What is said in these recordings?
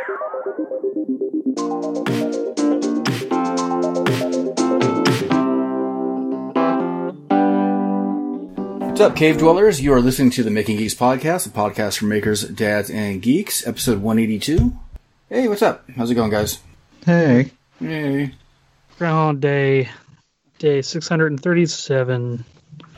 What's up, cave dwellers? You are listening to the Making Geeks podcast, a podcast for makers, dads, and geeks, episode 182. Hey, what's up? How's it going, guys? Hey. Hey. Groundhog Day 637.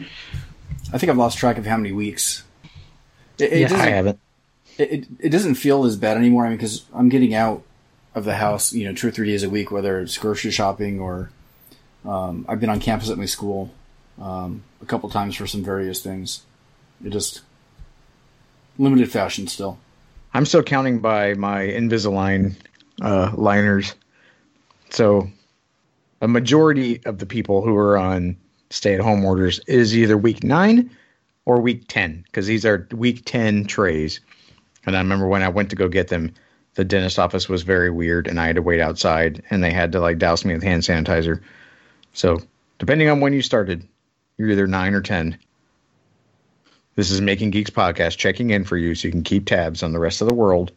I think I've lost track of how many weeks. I haven't. It doesn't feel as bad anymore. I mean, because I'm getting out of the house, 2 or 3 days a week, whether it's grocery shopping or I've been on campus at my school a couple times for some various things. It just limited fashion still. I'm still counting by my Invisalign liners. So a majority of the people who are on stay-at-home orders is either week 9 or week 10, because these are week 10 trays. And I remember when I went to go get them, the dentist office was very weird, and I had to wait outside, and they had to douse me with hand sanitizer. So depending on when you started, you're either 9 or 10. This is Making Geeks Podcast, checking in for you so you can keep tabs on the rest of the world.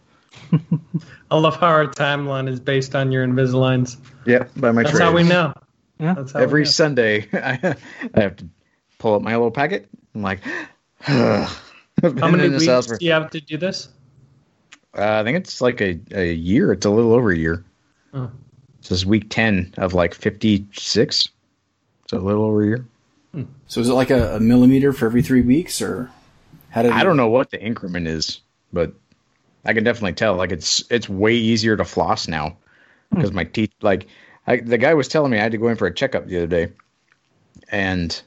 I love how our timeline is based on your Invisaligns. Yeah, by my That's trays. how we know. Yeah. That's how Every we know. Sunday, I have to pull up my little packet. I'm like, How many weeks do you have to do this? I think it's like a year. It's a little over a year. Oh. This is week 10 of 56. So a little over a year. So is it like a millimeter for every 3 weeks, or how did I don't know what the increment is, but I can definitely tell. It's way easier to floss now because my teeth. The guy was telling me I had to go in for a checkup the other day, and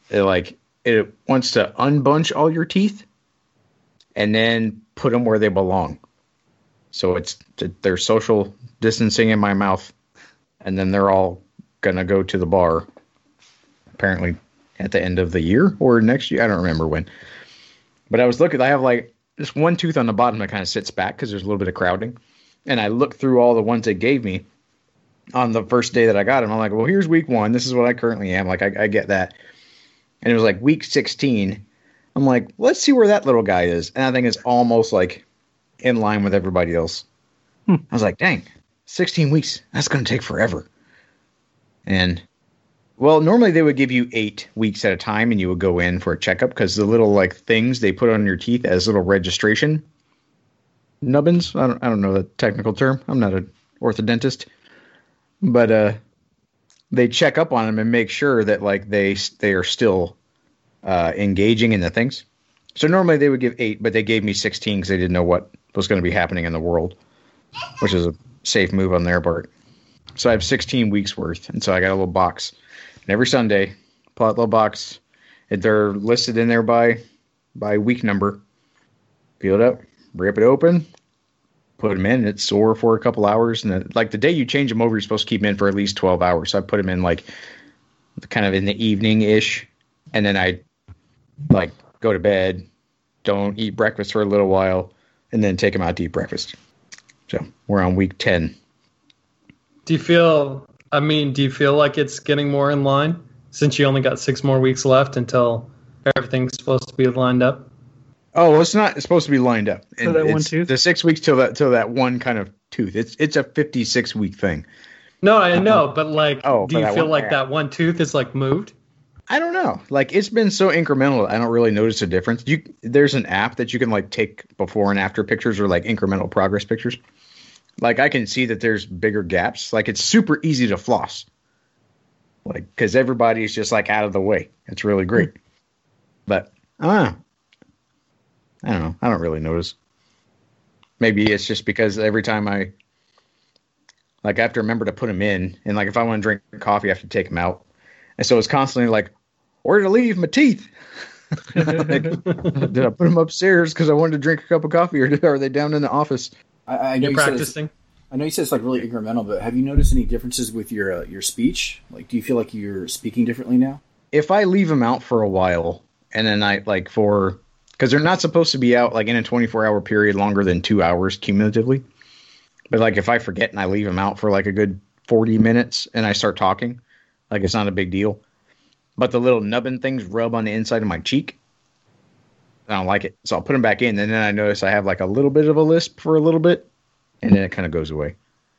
it wants to unbunch all your teeth and then put them where they belong. So they're social distancing in my mouth, and then they're all gonna go to the bar. Apparently, at the end of the year or next year, I don't remember when. But I was looking. I have this one tooth on the bottom that kind of sits back because there's a little bit of crowding, and I looked through all the ones they gave me on the first day that I got them. I'm like, well, here's week 1. This is what I currently am. I get that. And it was week 16. I'm like, let's see where that little guy is. And I think it's almost in line with everybody else. I was like, dang, 16 weeks. That's going to take forever. And, well, normally they would give you 8 weeks at a time and you would go in for a checkup because the little things they put on your teeth as little registration nubbins. I don't know the technical term. I'm not an orthodontist. But they check up on them and make sure that they are still engaging in the things. So normally they would give 8, but they gave me 16 because they didn't know what was going to be happening in the world, which is a safe move on their part. So I have 16 weeks worth, and so I got a little box. And every Sunday, pull out the little box. They're listed in there by week number. Peel it up, rip it open, put them in. It's sore for a couple hours, and the day you change them over, you're supposed to keep them in for at least 12 hours. So I put them in kind of in the evening ish, and then I go to bed, don't eat breakfast for a little while, and then take them out to eat breakfast. So we're on week 10. Do you feel like it's getting more in line since you only got 6 more weeks left until everything's supposed to be lined up? Oh, it's not supposed to be lined up. So that one tooth? The 6 weeks till that one kind of tooth. It's a 56-week thing. No, I know, but do you feel like that one tooth is moved? I don't know. It's been so incremental, I don't really notice a difference. There's an app that you can take before and after pictures or incremental progress pictures. I can see that there's bigger gaps. It's super easy to floss. Because everybody's just out of the way. It's really great. But I don't know. I don't really notice. Maybe it's just because every time I have to remember to put them in, and if I want to drink coffee, I have to take them out. And so it's constantly where to leave my teeth? Did I put them upstairs because I wanted to drink a cup of coffee, or are they down in the office? I know You're practicing. I know you said it's really incremental, but have you noticed any differences with your speech? Do you feel like you're speaking differently now? If I leave them out for a while, and then because they're not supposed to be out in a 24-hour period longer than 2 hours cumulatively. But if I forget and I leave them out for a good 40 minutes and I start talking, it's not a big deal. But the little nubbin things rub on the inside of my cheek. I don't like it. So I'll put them back in, and then I notice I have a little bit of a lisp for a little bit. and then it kind of goes away.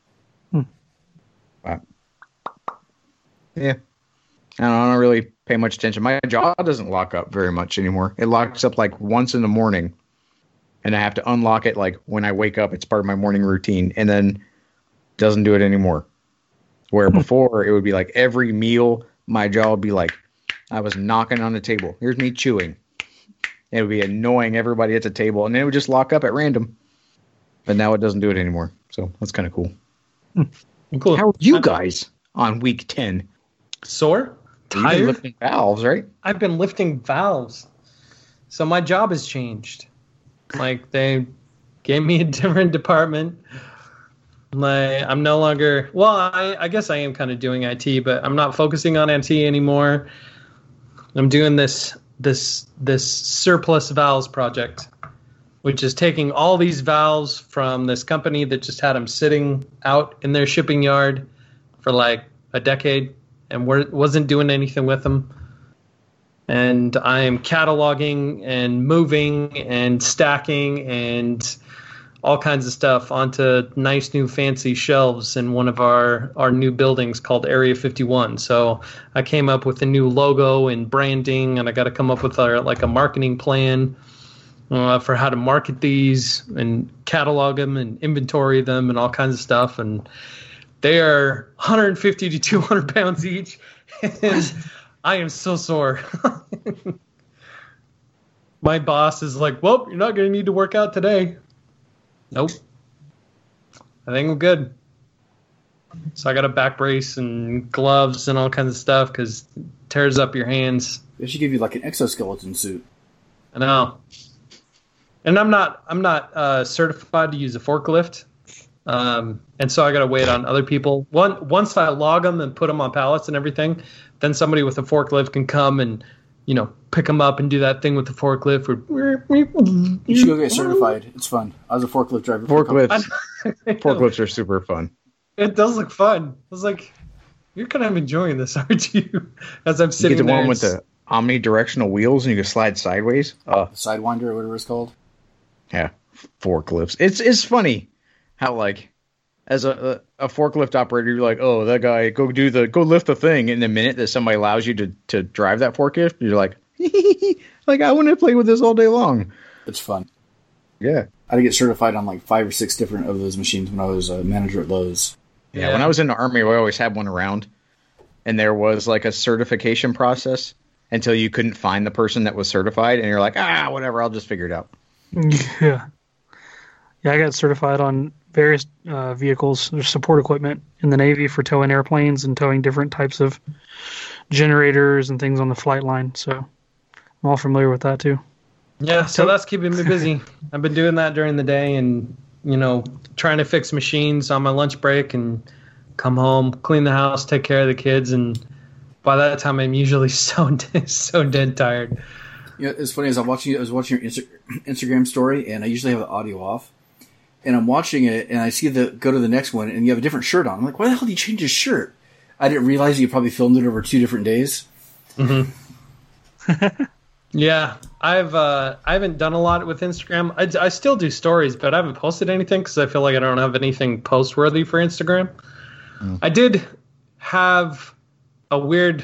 But, yeah. I don't really pay much attention. My jaw doesn't lock up very much anymore. It locks up like once in the morning, and I have to unlock it like when I wake up. It's part of my morning routine, and then doesn't do it anymore. Where before it would be like every meal, my jaw would be like I was knocking on the table. Here's me chewing. It would be annoying everybody at the table, and then it would just lock up at random. But now it doesn't do it anymore, so that's kind of cool. Cool. How are you guys on week 10? Sore? You've been Tired? lifting valves, right? I've been lifting valves. So my job has changed. Like, they gave me a different department. Like, I'm no longer... Well, I guess I am kind of doing IT, but I'm not focusing on IT anymore. I'm doing this surplus valves project, which is taking all these valves from this company that just had them sitting out in their shipping yard for like a decade and wasn't doing anything with them. And I am cataloging and moving and stacking and all kinds of stuff onto nice new fancy shelves in one of our new buildings called Area 51. So I came up with a new logo and branding, and I got to come up with a marketing plan for how to market these and catalog them and inventory them and all kinds of stuff. And they are 150 to 200 pounds each. And I am so sore. My boss is like, well, you're not going to need to work out today. Nope. I think I'm good. So I got a back brace and gloves and all kinds of stuff because it tears up your hands. They should give you like an exoskeleton suit. I know. And I'm not certified to use a forklift. And so I got to wait on other people. Once I log them and put them on pallets and everything, then somebody with a forklift can come and, pick them up and do that thing with the forklift. You should go get certified. It's fun. I was a forklift driver. Forklifts are super fun. It does look fun. I was like, you're kind of enjoying this, aren't you? As I'm sitting You get the there. one with the omnidirectional wheels and you can slide sideways. Sidewinder or whatever it's called. Yeah, forklifts. It's funny how like as a forklift operator, you're like, oh, that guy, go lift the thing. In the minute that somebody allows you to drive that forklift, you're like, like I want to play with this all day long. It's fun. Yeah. I had to get certified on like 5 or 6 different of those machines when I was a manager at Lowe's. Yeah, when I was in the Army, we always had one around, and there was like a certification process until you couldn't find the person that was certified, and you're like, whatever, I'll just figure it out. Yeah. Yeah, I got certified on various vehicles. There's support equipment in the Navy for towing airplanes and towing different types of generators and things on the flight line. So I'm all familiar with that too. Yeah, so that's keeping me busy. I've been doing that during the day and, trying to fix machines on my lunch break and come home, clean the house, take care of the kids. And by that time, I'm usually so dead tired. It's funny, I was watching your Instagram story, and I usually have the audio off. And I'm watching it, and I see go to the next one, and you have a different shirt on. I'm like, why the hell did you change his shirt? I didn't realize you probably filmed it over 2 different days. Mm-hmm. Yeah, I haven't done a lot with Instagram. I still do stories, but I haven't posted anything because I feel like I don't have anything post-worthy for Instagram. I did have a weird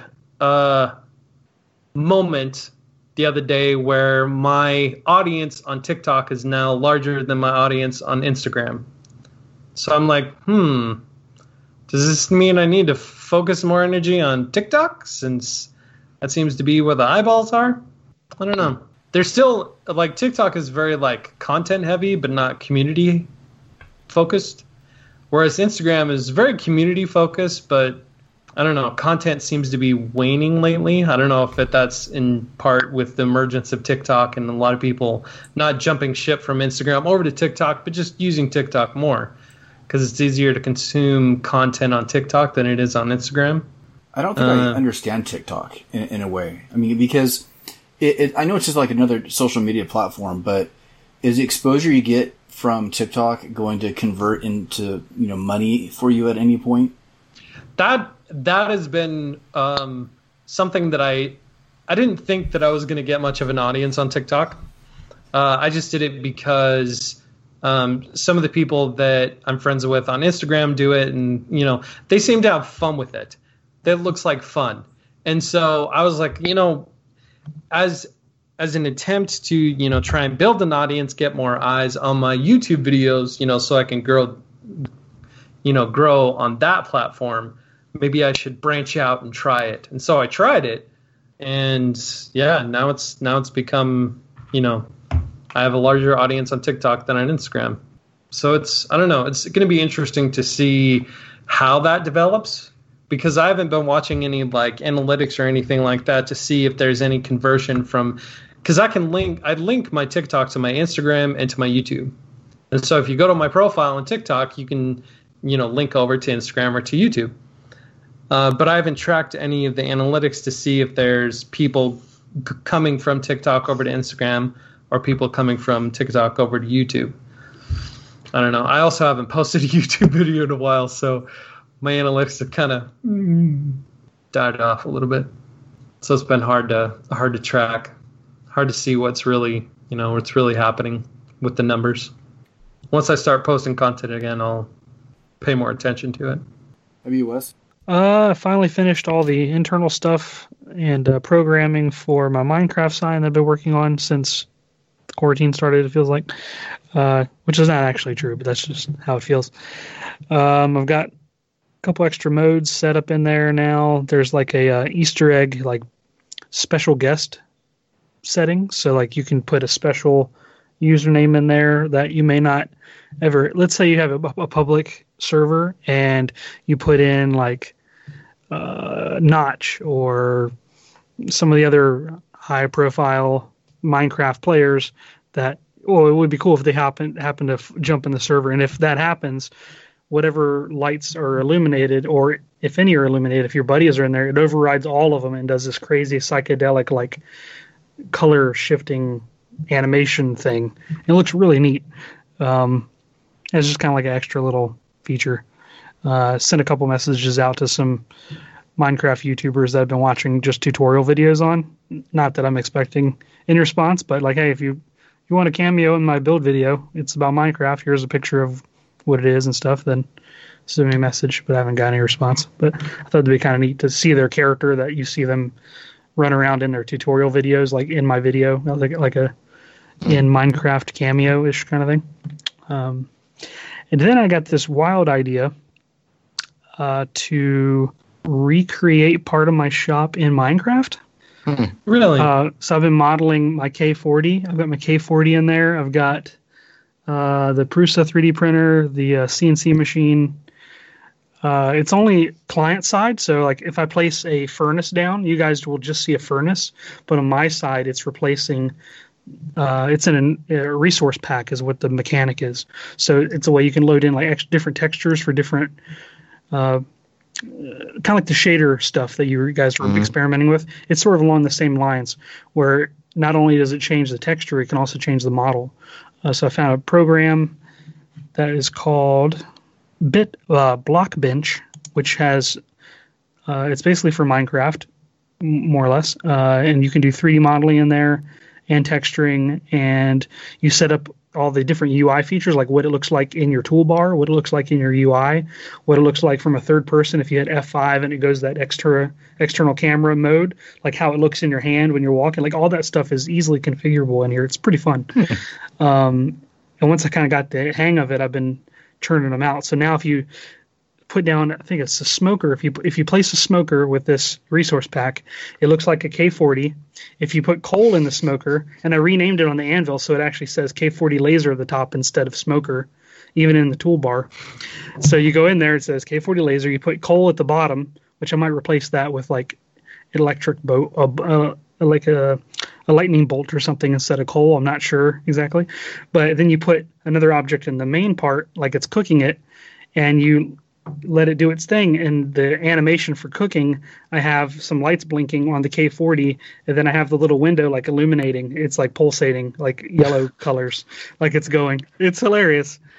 moment the other day where my audience on TikTok is now larger than my audience on Instagram. So I'm like, does this mean I need to focus more energy on TikTok since that seems to be where the eyeballs are? I don't know. There's still, like, TikTok is very, like, content heavy, but not community focused. Whereas Instagram is very community focused, but I don't know. Content seems to be waning lately. I don't know if that's in part with the emergence of TikTok and a lot of people not jumping ship from Instagram over to TikTok, but just using TikTok more because it's easier to consume content on TikTok than it is on Instagram. I don't think I understand TikTok in a way. I mean, because I know it's just like another social media platform, but is the exposure you get from TikTok going to convert into money for you at any point? That has been something that I didn't think that I was going to get much of an audience on TikTok. I just did it because Some of the people that I'm friends with on Instagram do it, and they seem to have fun with it. That looks like fun. And so I was like, as an attempt to try and build an audience, get more eyes on my YouTube videos, so I can grow on that platform, maybe I should branch out and try it. And so I tried it, and now it's become, I have a larger audience on TikTok than on Instagram. So I don't know, it's going to be interesting to see how that develops, because I haven't been watching any like analytics or anything like that to see if there's any conversion from, because I link my TikTok to my Instagram and to my YouTube. And so if you go to my profile on TikTok, you can, link over to Instagram or to YouTube. But I haven't tracked any of the analytics to see if there's people coming from TikTok over to Instagram or people coming from TikTok over to YouTube. I don't know. I also haven't posted a YouTube video in a while, so my analytics have kind of died off a little bit. So it's been hard to track, hard to see what's really happening with the numbers. Once I start posting content again, I'll pay more attention to it. Have you, Wes? I finally finished all the internal stuff and programming for my Minecraft sign that I've been working on since the quarantine started, it feels like, which is not actually true, but that's just how it feels. I've got a couple extra modes set up in there now. There's like a Easter egg, like special guest setting. So like you can put a special username in there that you may not ever, let's say you have a public server and you put in like Notch or some of the other high profile Minecraft players that, it would be cool if they happen to jump in the server. And if that happens, whatever lights are illuminated, or if any are illuminated, if your buddies are in there, it overrides all of them and does this crazy psychedelic like color shifting animation thing. It looks really neat. It's just kind of like an extra little feature. Sent a couple messages out to some Minecraft YouTubers that I've been watching just tutorial videos on. Not that I'm expecting any response, but like, hey, if you want a cameo in my build video, it's about Minecraft, here's a picture of what it is and stuff, then send me a message, but I haven't got any response. But I thought it'd be kind of neat to see their character that you see them run around in their tutorial videos, like in my video, like a in Minecraft cameo-ish kind of thing. And then I got this wild idea to recreate part of my shop in Minecraft. Really? So I've been modeling my K40. I've got my K40 in there. I've got the Prusa 3D printer, the CNC machine. It's only client side, so like if I place a furnace down, you guys will just see a furnace. But on my side, it's replacing. It's in a resource pack is what the mechanic is. So it's a way you can load in like different textures for different, kind of like the shader stuff that you guys were experimenting with. It's sort of along the same lines where not only does it change the texture, it can also change the model. So I found a program that is called Blockbench, which has, it's basically for Minecraft, more or less. And you can do 3D modeling in there and texturing, and you set up all the different UI features, like what it looks like in your toolbar, what it looks like in your UI, what it looks like from a third person if you hit F5 and it goes that external camera mode, like how it looks in your hand when you're walking. Like all that stuff is easily configurable in here. It's pretty fun. And once I kind of got the hang of it, I've been churning them out. So now if you put down, I think it's a smoker. If you place a smoker with this resource pack, it looks like a K40. If you put coal in the smoker, and I renamed it on the anvil so it actually says K40 laser at the top instead of smoker, even in the toolbar. So you go in there, it says K40 laser. You put coal at the bottom, which I might replace that with like an electric bolt, like a lightning bolt or something instead of coal. I'm not sure exactly. But then you put another object in the main part, like it's cooking it, and you let it do its thing. And the animation for cooking, I have some lights blinking on the K40, and then I have the little window like illuminating. It's like pulsating, like yellow colors, like it's going. It's hilarious.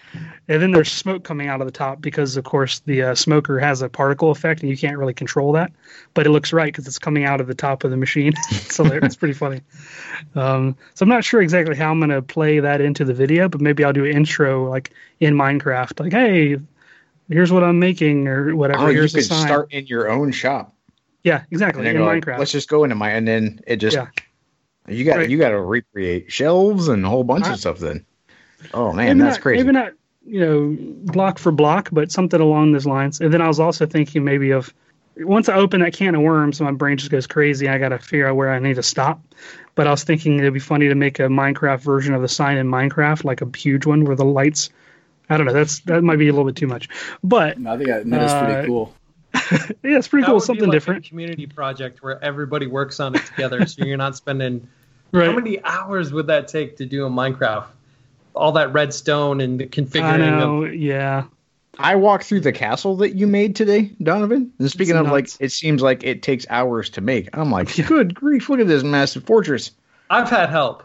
And then there's smoke coming out of the top because, of course, the smoker has a particle effect and you can't really control that. But it looks right because it's coming out of the top of the machine. So it's pretty funny. So I'm not sure exactly how I'm going to play that into the video, but maybe I'll do an intro like in Minecraft. Like, hey, here's what I'm making or whatever. Oh, here's you could the sign. start in your own shop. Yeah, exactly. And In then Minecraft. let's just go into my, and then it just, you got to recreate shelves and a whole bunch of stuff then. Oh man, that's crazy. Maybe not, block for block, but something along those lines. And then I was also thinking maybe of once I open that can of worms, my brain just goes crazy. I got to figure out where I need to stop. But I was thinking it'd be funny to make a Minecraft version of the sign in Minecraft, like a huge one where the lights. I don't know. That might be a little bit too much. But no, I think that is pretty cool. Yeah, it's pretty cool. Something like different. A community project where everybody works on it together, so you're not spending. Right. How many hours would that take to do a Minecraft? All that redstone and the configuring. I know. Yeah. I walked through the castle that you made today, Donovan. And speaking It's of, like, nuts. it seems like it takes hours to make. I'm like, good grief, look at this massive fortress. I've had help.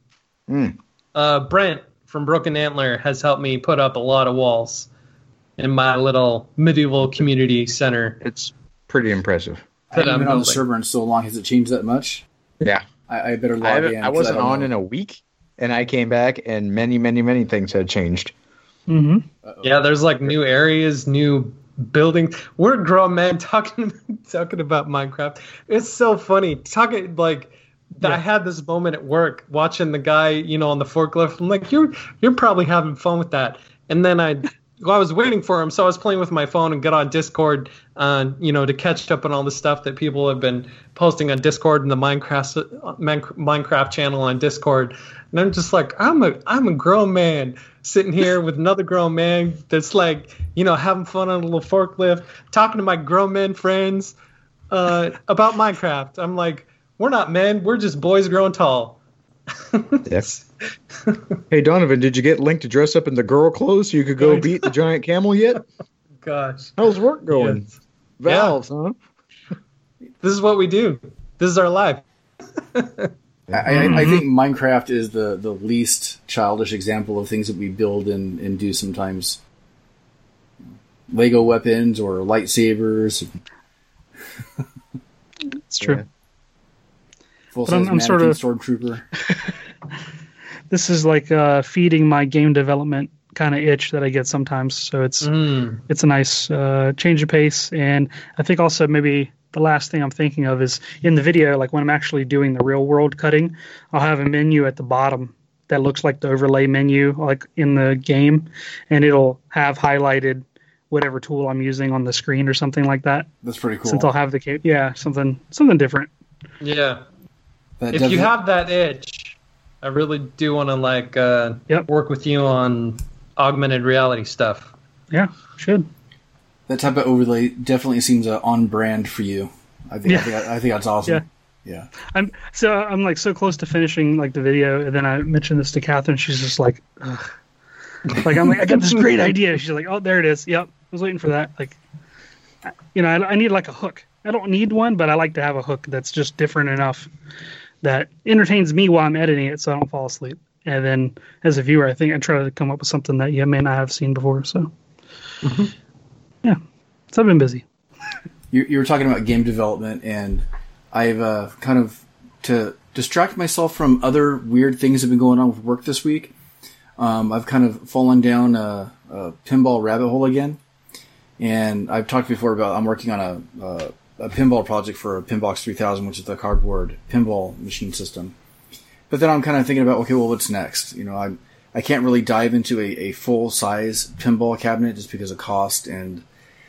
Brent from Broken Antler has helped me put up a lot of walls in my little medieval community center. It's pretty impressive. I haven't been on the server in so long. Has it changed that much? Yeah. I better log in. I wasn't on in a week, and I came back, and many, many, many things had changed. Mm-hmm. Yeah, there's like new areas, new buildings. We're grown men talking about Minecraft. It's so funny. I had this moment at work watching the guy, on the forklift. I'm like, you're probably having fun with that. And then I was waiting for him, so I was playing with my phone and got on Discord, to catch up on all the stuff that people have been posting on Discord and the Minecraft channel on Discord. And I'm just like, I'm a grown man sitting here with another grown man that's like, having fun on a little forklift, talking to my grown men friends about Minecraft. I'm like, we're not men, we're just boys growing tall. Yes. Hey, Donovan, did you get Link to dress up in the girl clothes so you could go beat the giant camel yet? Gosh. How's work going? Yes. Valves, huh? This is what we do. This is our life. I think Minecraft is the least childish example of things that we build and do sometimes. Lego weapons or lightsabers. It's true. Yeah. Full-size I'm sort of stormtrooper. This is like feeding my game development kind of itch that I get sometimes. So it's a nice change of pace. And I think also maybe the last thing I'm thinking of is in the video, like when I'm actually doing the real world cutting, I'll have a menu at the bottom that looks like the overlay menu, like in the game, and it'll have highlighted whatever tool I'm using on the screen or something like that. That's pretty cool. Since I'll have something different. Yeah. If you have that itch, I really do want to work with you on augmented reality stuff. Yeah, should. That type of overlay definitely seems on brand for you. I think that's awesome. Yeah. I'm like so close to finishing like the video, and then I mentioned this to Catherine. She's just like, ugh. Like I'm like, I got this great idea. She's like, oh, there it is. Yep, I was waiting for that. Like, I need like a hook. I don't need one, but I like to have a hook that's just different enough that entertains me while I'm editing it, so I don't fall asleep. And then as a viewer, I think I try to come up with something that you may not have seen before. So, yeah, so I've been busy. You were talking about game development, and I've kind of, to distract myself from other weird things that have been going on with work this week, I've kind of fallen down a pinball rabbit hole again. And I've talked before about I'm working on a pinball project for a Pinbox 3000, which is the cardboard pinball machine system. But then I'm kind of thinking about, okay, well, what's next? I can't really dive into a full-size pinball cabinet just because of cost and,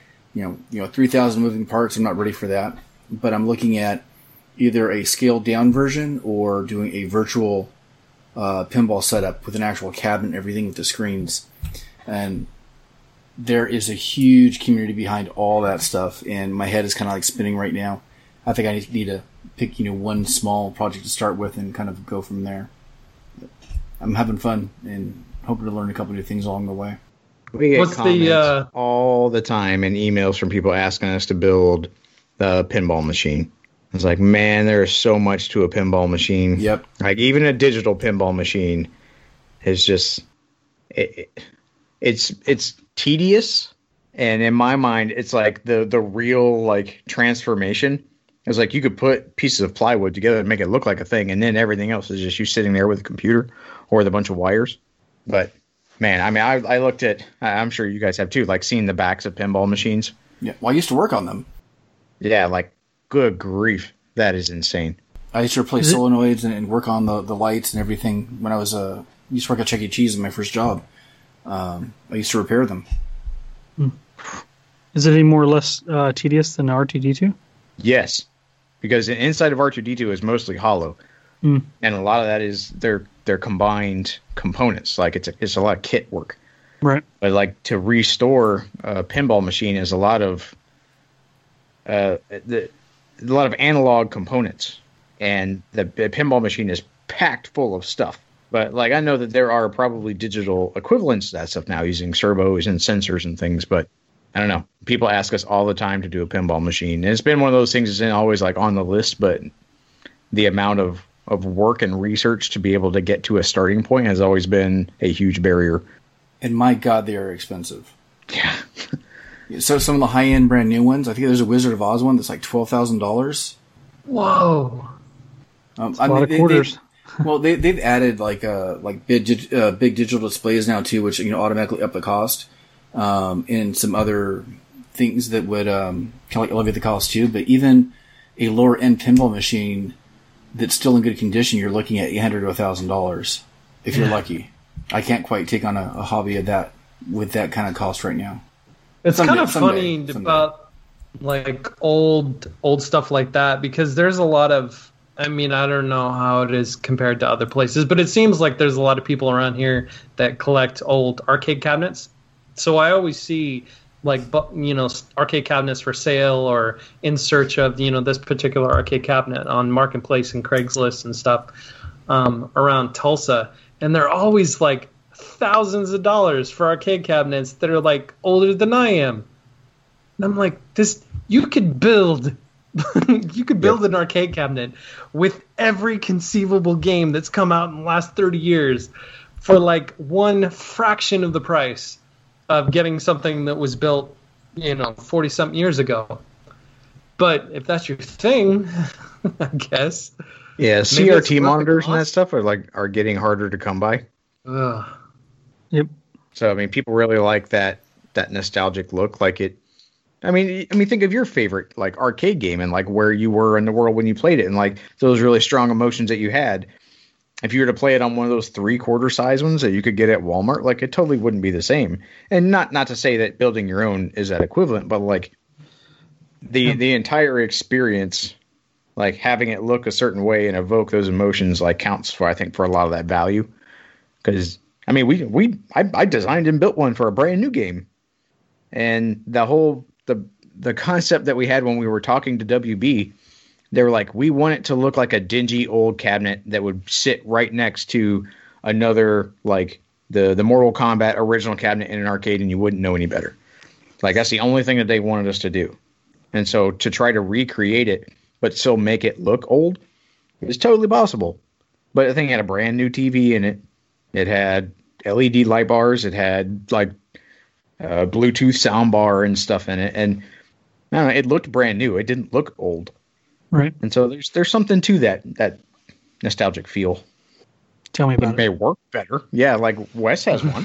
3,000 moving parts. I'm not ready for that. But I'm looking at either a scaled-down version or doing a virtual pinball setup with an actual cabinet and everything with the screens. And there is a huge community behind all that stuff, and my head is kind of like spinning right now. I think I need to pick, one small project to start with and kind of go from there. But I'm having fun and hoping to learn a couple new things along the way. We get comments all the time and emails from people asking us to build the pinball machine. It's like, man, there is so much to a pinball machine. Yep. Like even a digital pinball machine is just it's tedious, and in my mind, it's like the real like transformation. It's like you could put pieces of plywood together and make it look like a thing, and then everything else is just you sitting there with a computer or with a bunch of wires. But man, I mean, I looked at, I'm sure you guys have too, like seeing the backs of pinball machines. Yeah, well, I used to work on them. Yeah, like good grief, that is insane. I used to replace solenoids and work on the lights and everything when I was used to work at Chuck E. Cheese in my first job. I used to repair them. Is it any more or less tedious than R2D2? Yes, because the inside of R2D2 is mostly hollow, and a lot of that is they're combined components. Like it's a lot of kit work, right? But like to restore a pinball machine is a lot of analog components, and the pinball machine is packed full of stuff. But like I know that there are probably digital equivalents to that stuff now using servos and sensors and things, but I don't know. People ask us all the time to do a pinball machine. And it's been one of those things that's always like on the list, but the amount of work and research to be able to get to a starting point has always been a huge barrier. And my God, they are expensive. Yeah. So some of the high-end brand new ones, I think there's a Wizard of Oz one that's like $12,000. Whoa. That's a lot of quarters. They've added like big digital displays now too, which automatically up the cost. And some other things that would kind of like elevate the cost too. But even a lower end pinball machine that's still in good condition, you're looking at $800 to $1,000 if you're lucky. I can't quite take on a hobby of that with that kind of cost right now. It's kind of funny about like old stuff like that, because there's a lot of, I mean, I don't know how it is compared to other places, but it seems like there's a lot of people around here that collect old arcade cabinets. So I always see like, arcade cabinets for sale or in search of, this particular arcade cabinet on Marketplace and Craigslist and stuff around Tulsa. And they're always like thousands of dollars for arcade cabinets that are like older than I am. And I'm like, you could build an arcade cabinet with every conceivable game that's come out in the last 30 years for like one fraction of the price of getting something that was built, 40-something years ago. But if that's your thing, I guess. Yeah, CRT monitors and that stuff are getting harder to come by. Ugh. Yep. So I mean, people really like that nostalgic look. Like it. I mean, think of your favorite like arcade game and like where you were in the world when you played it, and like those really strong emotions that you had. If you were to play it on one of those 3/4 size ones that you could get at Walmart, like it totally wouldn't be the same. And not to say that building your own is that equivalent, but like the entire experience, like having it look a certain way and evoke those emotions, like counts for, I think, for a lot of that value. Because I mean, I designed and built one for a brand new game, and the concept that we had when we were talking to WB. They were like, we want it to look like a dingy old cabinet that would sit right next to another, like the Mortal Kombat original cabinet in an arcade, and you wouldn't know any better. Like, that's the only thing that they wanted us to do. And so to try to recreate it, but still make it look old, is totally possible. But the thing had a brand new TV in it. It had LED light bars. It had, like, Bluetooth soundbar and stuff in it. And I don't know, it looked brand new. It didn't look old. Right. And so there's something to that nostalgic feel. Tell me about it. It may work better. Yeah, like Wes has one.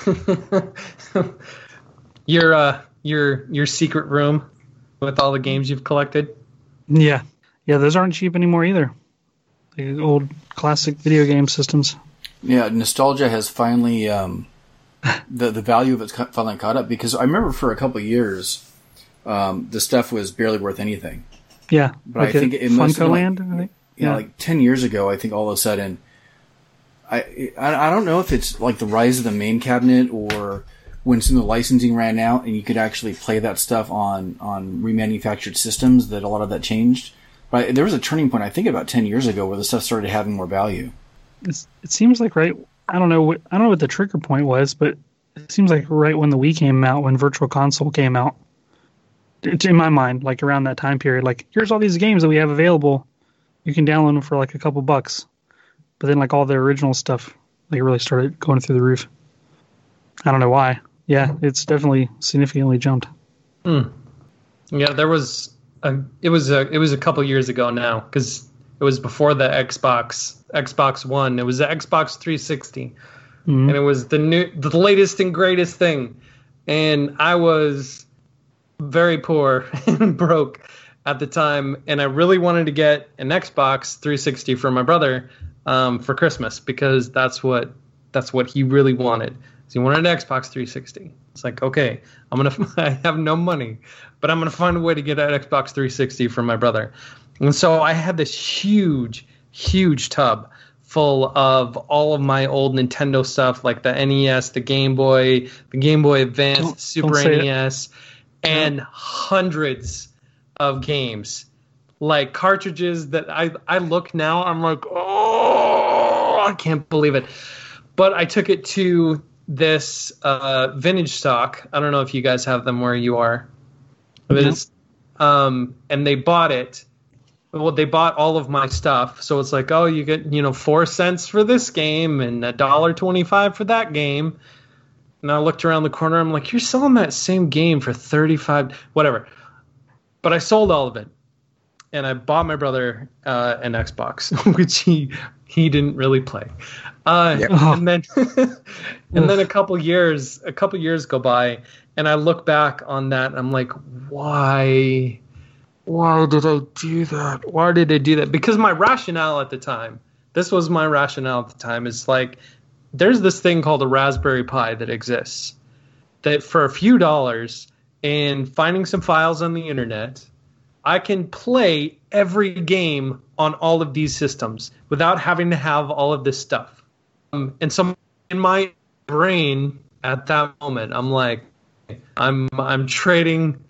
Your secret room with all the games you've collected. Yeah. Yeah, those aren't cheap anymore either. The old classic video game systems. Yeah, nostalgia has finally the value of it's finally caught up, because I remember for a couple of years the stuff was barely worth anything. Yeah, but like I think it must Funko Land, I think. Yeah, like 10 years ago, I think all of a sudden, I don't know if it's like the rise of the main cabinet or when some of the licensing ran out and you could actually play that stuff on remanufactured systems, that a lot of that changed. But there was a turning point, I think, about 10 years ago where the stuff started having more value. It seems like I don't know what the trigger point was, but it seems like right when the Wii came out, when Virtual Console came out. In my mind, like around that time period, like here's all these games that we have available. You can download them for like a couple bucks. But then like all the original stuff, they really started going through the roof. I don't know why. Yeah, it's definitely significantly jumped. Yeah, it was a couple years ago now, because it was before the Xbox One. It was the Xbox 360, and it was the latest and greatest thing. And I was very poor and broke at the time, and I really wanted to get an Xbox 360 for my brother for Christmas, because that's what he really wanted. So he wanted an Xbox 360. It's like, okay, I have no money, but I'm gonna find a way to get an Xbox 360 for my brother. And so I had this huge tub full of all of my old Nintendo stuff, like the NES, the Game Boy Advance, the Super NES, and hundreds of games, like cartridges that I look now, I'm like, oh, I can't believe it. But I took it to this vintage stock. I don't know if you guys have them where you are. And they bought it. Well, they bought all of my stuff. So it's like, oh, you get 4 cents for this game and $1.25 for that game. And I looked around the corner. I'm like, you're selling that same game for 35, whatever. But I sold all of it, and I bought my brother an Xbox, which he didn't really play. And then a couple years go by, and I look back on that, and I'm like, why did I do that? Why did I do that? Because my rationale at the time, is like, there's this thing called a Raspberry Pi that exists, that for a few dollars and finding some files on the internet, I can play every game on all of these systems without having to have all of this stuff. And so in my brain at that moment, I'm like, I'm trading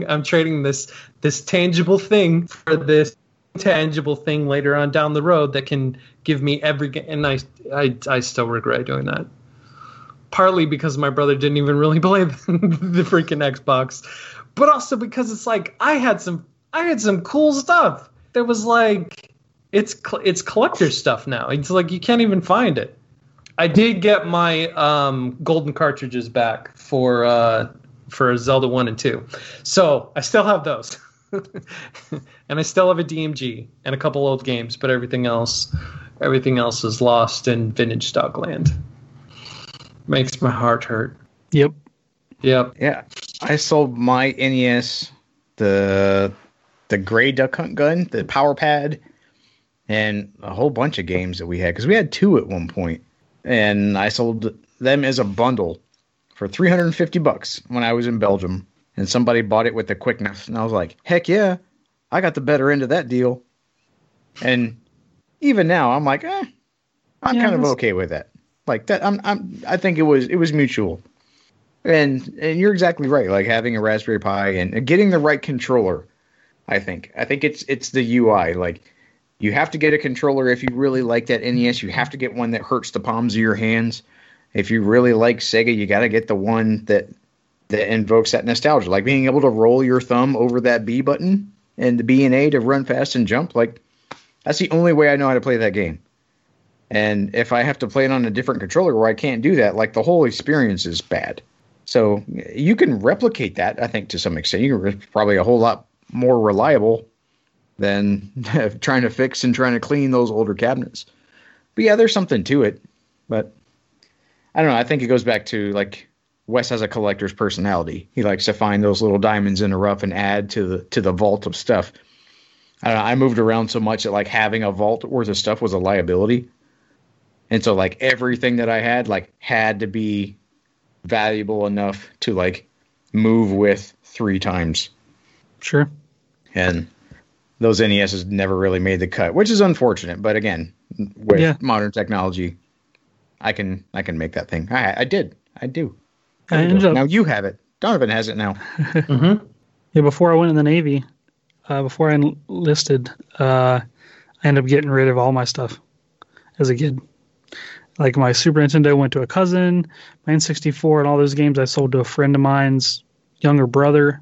this tangible thing for this tangible thing later on down the road that can give me every game. And I still regret doing that. Partly because my brother didn't even really play the freaking Xbox, but also because it's like I had some cool stuff that was like, it's collector stuff now. It's like you can't even find it. I did get my golden cartridges back for Zelda 1 and 2, so I still have those, and I still have a DMG and a couple old games, but everything else is lost in vintage stock land. Makes my heart hurt. Yep. Yeah. I sold my NES, the Gray Duck Hunt gun, the Power Pad, and a whole bunch of games that we had, because we had 2 at one point. And I sold them as a bundle for $350 when I was in Belgium. And somebody bought it with the quickness. And I was like, heck yeah, I got the better end of that deal. And even now, I'm like, I'm kind of okay with that. Like that, I think it was mutual, and you're exactly right. Like having a Raspberry Pi and getting the right controller, I think it's the UI. Like you have to get a controller if you really like that NES. You have to get one that hurts the palms of your hands. If you really like Sega, you got to get the one that invokes that nostalgia, like being able to roll your thumb over that B button and the B and A to run fast and jump. Like that's the only way I know how to play that game. And if I have to play it on a different controller where I can't do that, like the whole experience is bad. So you can replicate that, I think, to some extent. You're probably a whole lot more reliable than trying to fix and trying to clean those older cabinets. But yeah, there's something to it. But I don't know. I think it goes back to, like, Wes has a collector's personality. He likes to find those little diamonds in the rough and add to the vault of stuff. I don't know. I moved around so much that, like, having a vault worth of stuff was a liability. And so, like, everything that I had, like, had to be valuable enough to, like, move with 3 times. Sure. And those NESs never really made the cut, which is unfortunate. But again, with modern technology, I can make that thing. I did. I do. Now you have it. Donovan has it now. Mm-hmm. Yeah, before I went in the Navy, before I enlisted, I ended up getting rid of all my stuff as a kid. Like my Super Nintendo went to a cousin, my N64 and all those games I sold to a friend of mine's younger brother.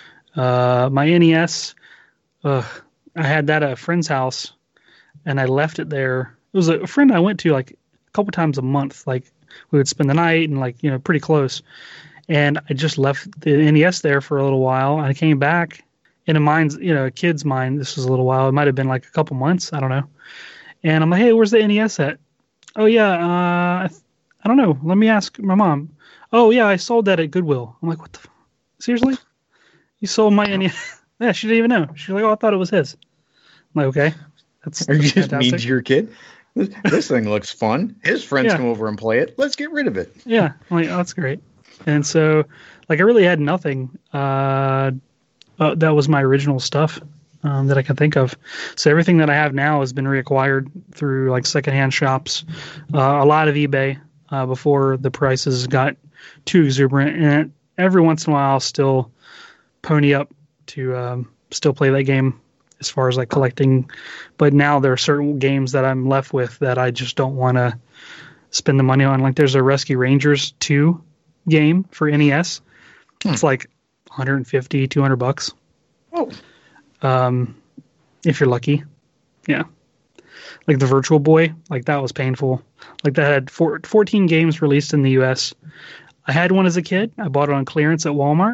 My NES, I had that at a friend's house, and I left it there. It was a friend I went to like a couple times a month, like we would spend the night and like, pretty close. And I just left the NES there for a little while. I came back in a kid's mind. This was a little while. It might have been like a couple months. I don't know. And I'm like, hey, where's the NES at? Oh yeah. I don't know. Let me ask my mom. Oh yeah. I sold that at Goodwill. I'm like, what the, seriously? You sold my NES? Yeah. She didn't even know. She's like, oh, I thought it was his. I'm like, okay. Are you just fantastic. mean to your kid? This thing looks fun. His friends come over and play it. Let's get rid of it. Yeah. I'm like, oh, that's great. And so, like, I really had nothing. That was my original stuff that I can think of. So everything that I have now has been reacquired through like secondhand shops, a lot of eBay before the prices got too exuberant. And every once in a while, I'll still pony up to still play that game as far as like collecting. But now there are certain games that I'm left with that I just don't want to spend the money on. Like there's a Rescue Rangers 2 game for NES. It's like $150, $200. Oh. If you're lucky. Yeah. Like the Virtual Boy, like that was painful. Like that had 14 games released in the US. I had one as a kid. I bought it on clearance at Walmart.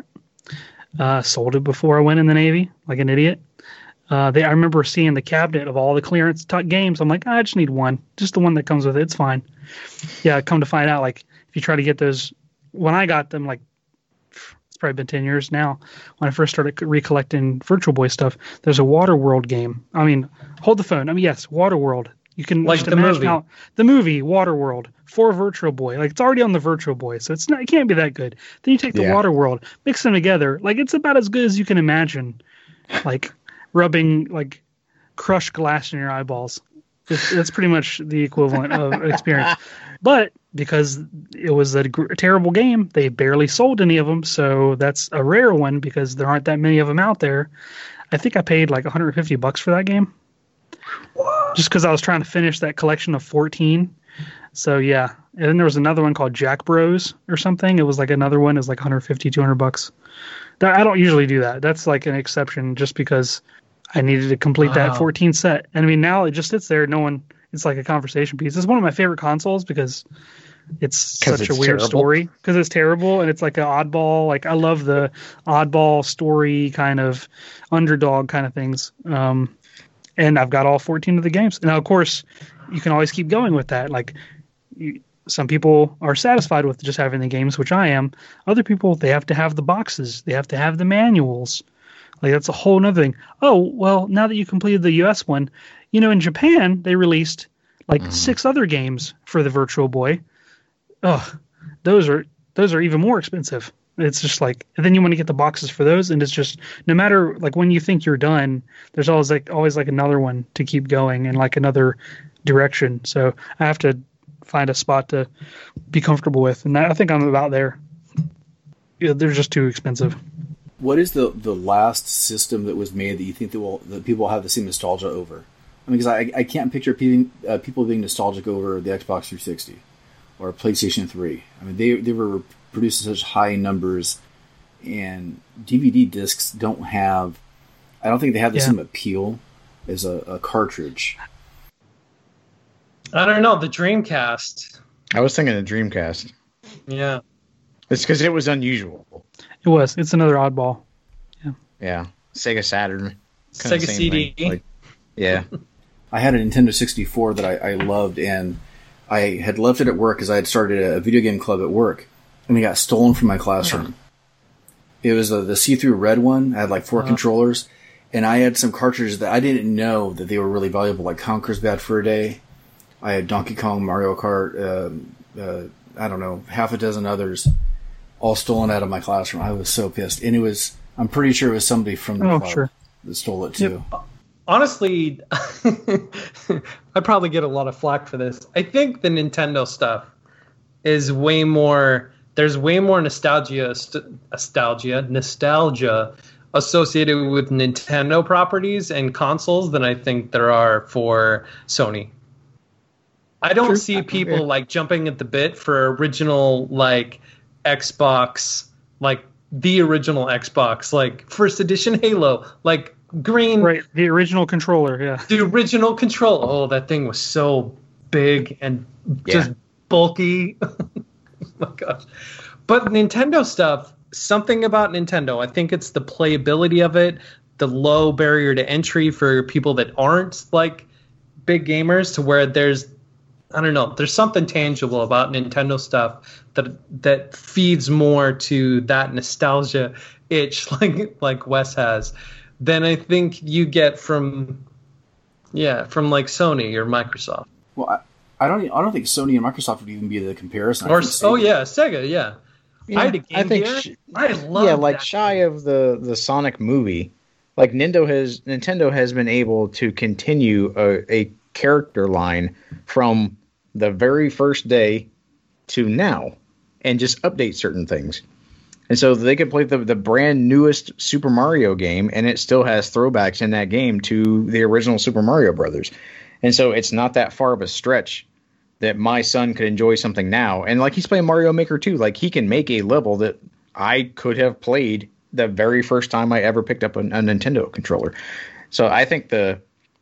Sold it before I went in the Navy, like an idiot. I remember seeing the cabinet of all the clearance games. I'm like, I just need one. Just the one that comes with it. It's fine. Yeah, come to find out, like, if you try to get those, when I got them, like, it's probably been 10 years now, when I first started recollecting Virtual Boy stuff, there's a Waterworld game. I mean, hold the phone. I mean, yes, Waterworld. You can like just the imagine movie. The movie Waterworld for Virtual Boy. Like, it's already on the Virtual Boy, so it can't be that good. Then you take the Waterworld, mix them together. Like, it's about as good as you can imagine. Like, rubbing like crushed glass in your eyeballs. That's pretty much the equivalent of experience. But because it was a terrible game, they barely sold any of them. So that's a rare one because there aren't that many of them out there. I think I paid like $150 for that game. Just because I was trying to finish that collection of 14. So yeah. And then there was another one called Jack Bros or something. It was like another one is like $150, $200. I don't usually do that. That's like an exception just because I needed to complete that 14 set. And I mean, now it just sits there. No one, it's like a conversation piece. It's one of my favorite consoles because it's such a weird story. Because it's terrible and it's like an oddball. Like I love the oddball story kind of underdog kind of things. And I've got all 14 of the games. Now, of course, you can always keep going with that. Like some people are satisfied with just having the games, which I am. Other people, they have to have the boxes. They have to have the manuals. Like, that's a whole nother thing. Oh, well, now that you completed the US one, in Japan, they released like 6 other games for the Virtual Boy. Ugh, those are even more expensive. It's just like, and then you want to get the boxes for those, and it's just, no matter like when you think you're done, there's always like another one to keep going and like another direction. So I have to find a spot to be comfortable with, and I think I'm about there. Yeah, they're just too expensive. What is the last system that was made that you think that people have the same nostalgia over? I mean, because I can't picture people being nostalgic over the Xbox 360 or PlayStation 3. I mean, they were producing such high numbers, and DVD discs don't have. I don't think they have the same appeal as a cartridge. I don't know, the Dreamcast. I was thinking the Dreamcast. Yeah. It's because it was unusual. It was. It's another oddball. Yeah. Yeah. Sega Saturn. Sega CD. Like, yeah. I had a Nintendo 64 that I loved, and I had left it at work because I had started a video game club at work, and it got stolen from my classroom. It was the see-through red one. I had like 4 controllers, and I had some cartridges that I didn't know that they were really valuable, like Conker's Bad Fur Day. I had Donkey Kong, Mario Kart, I don't know, half a dozen others, all stolen out of my classroom. I was so pissed. And I'm pretty sure it was somebody from the club that stole it too. Yeah. Honestly, I probably get a lot of flack for this. I think the Nintendo stuff is way more, there's way more nostalgia associated with Nintendo properties and consoles than I think there are for Sony. I don't see people like jumping at the bit for original like Xbox, like the original Xbox, like first edition Halo, like green. Right, the original controller, yeah. The original controller. Oh, that thing was so big and just bulky. Oh my gosh. But Nintendo stuff, something about Nintendo, I think it's the playability of it, the low barrier to entry for people that aren't like big gamers, to where there's, I don't know, there's something tangible about Nintendo stuff that feeds more to that nostalgia itch like Wes has than I think you get from like Sony or Microsoft. Well, I don't think Sony and Microsoft would even be the comparison. Or Sega, yeah. I had a Game Gear. I love like that shy game. of the Sonic movie, like Nintendo has been able to continue a character line from the very first day to now, and just update certain things. And so they could play the brand newest Super Mario game, and it still has throwbacks in that game to the original Super Mario Brothers. And so it's not that far of a stretch that my son could enjoy something now. And like, he's playing Mario Maker 2. Like, he can make a level that I could have played the very first time I ever picked up a Nintendo controller. So I think the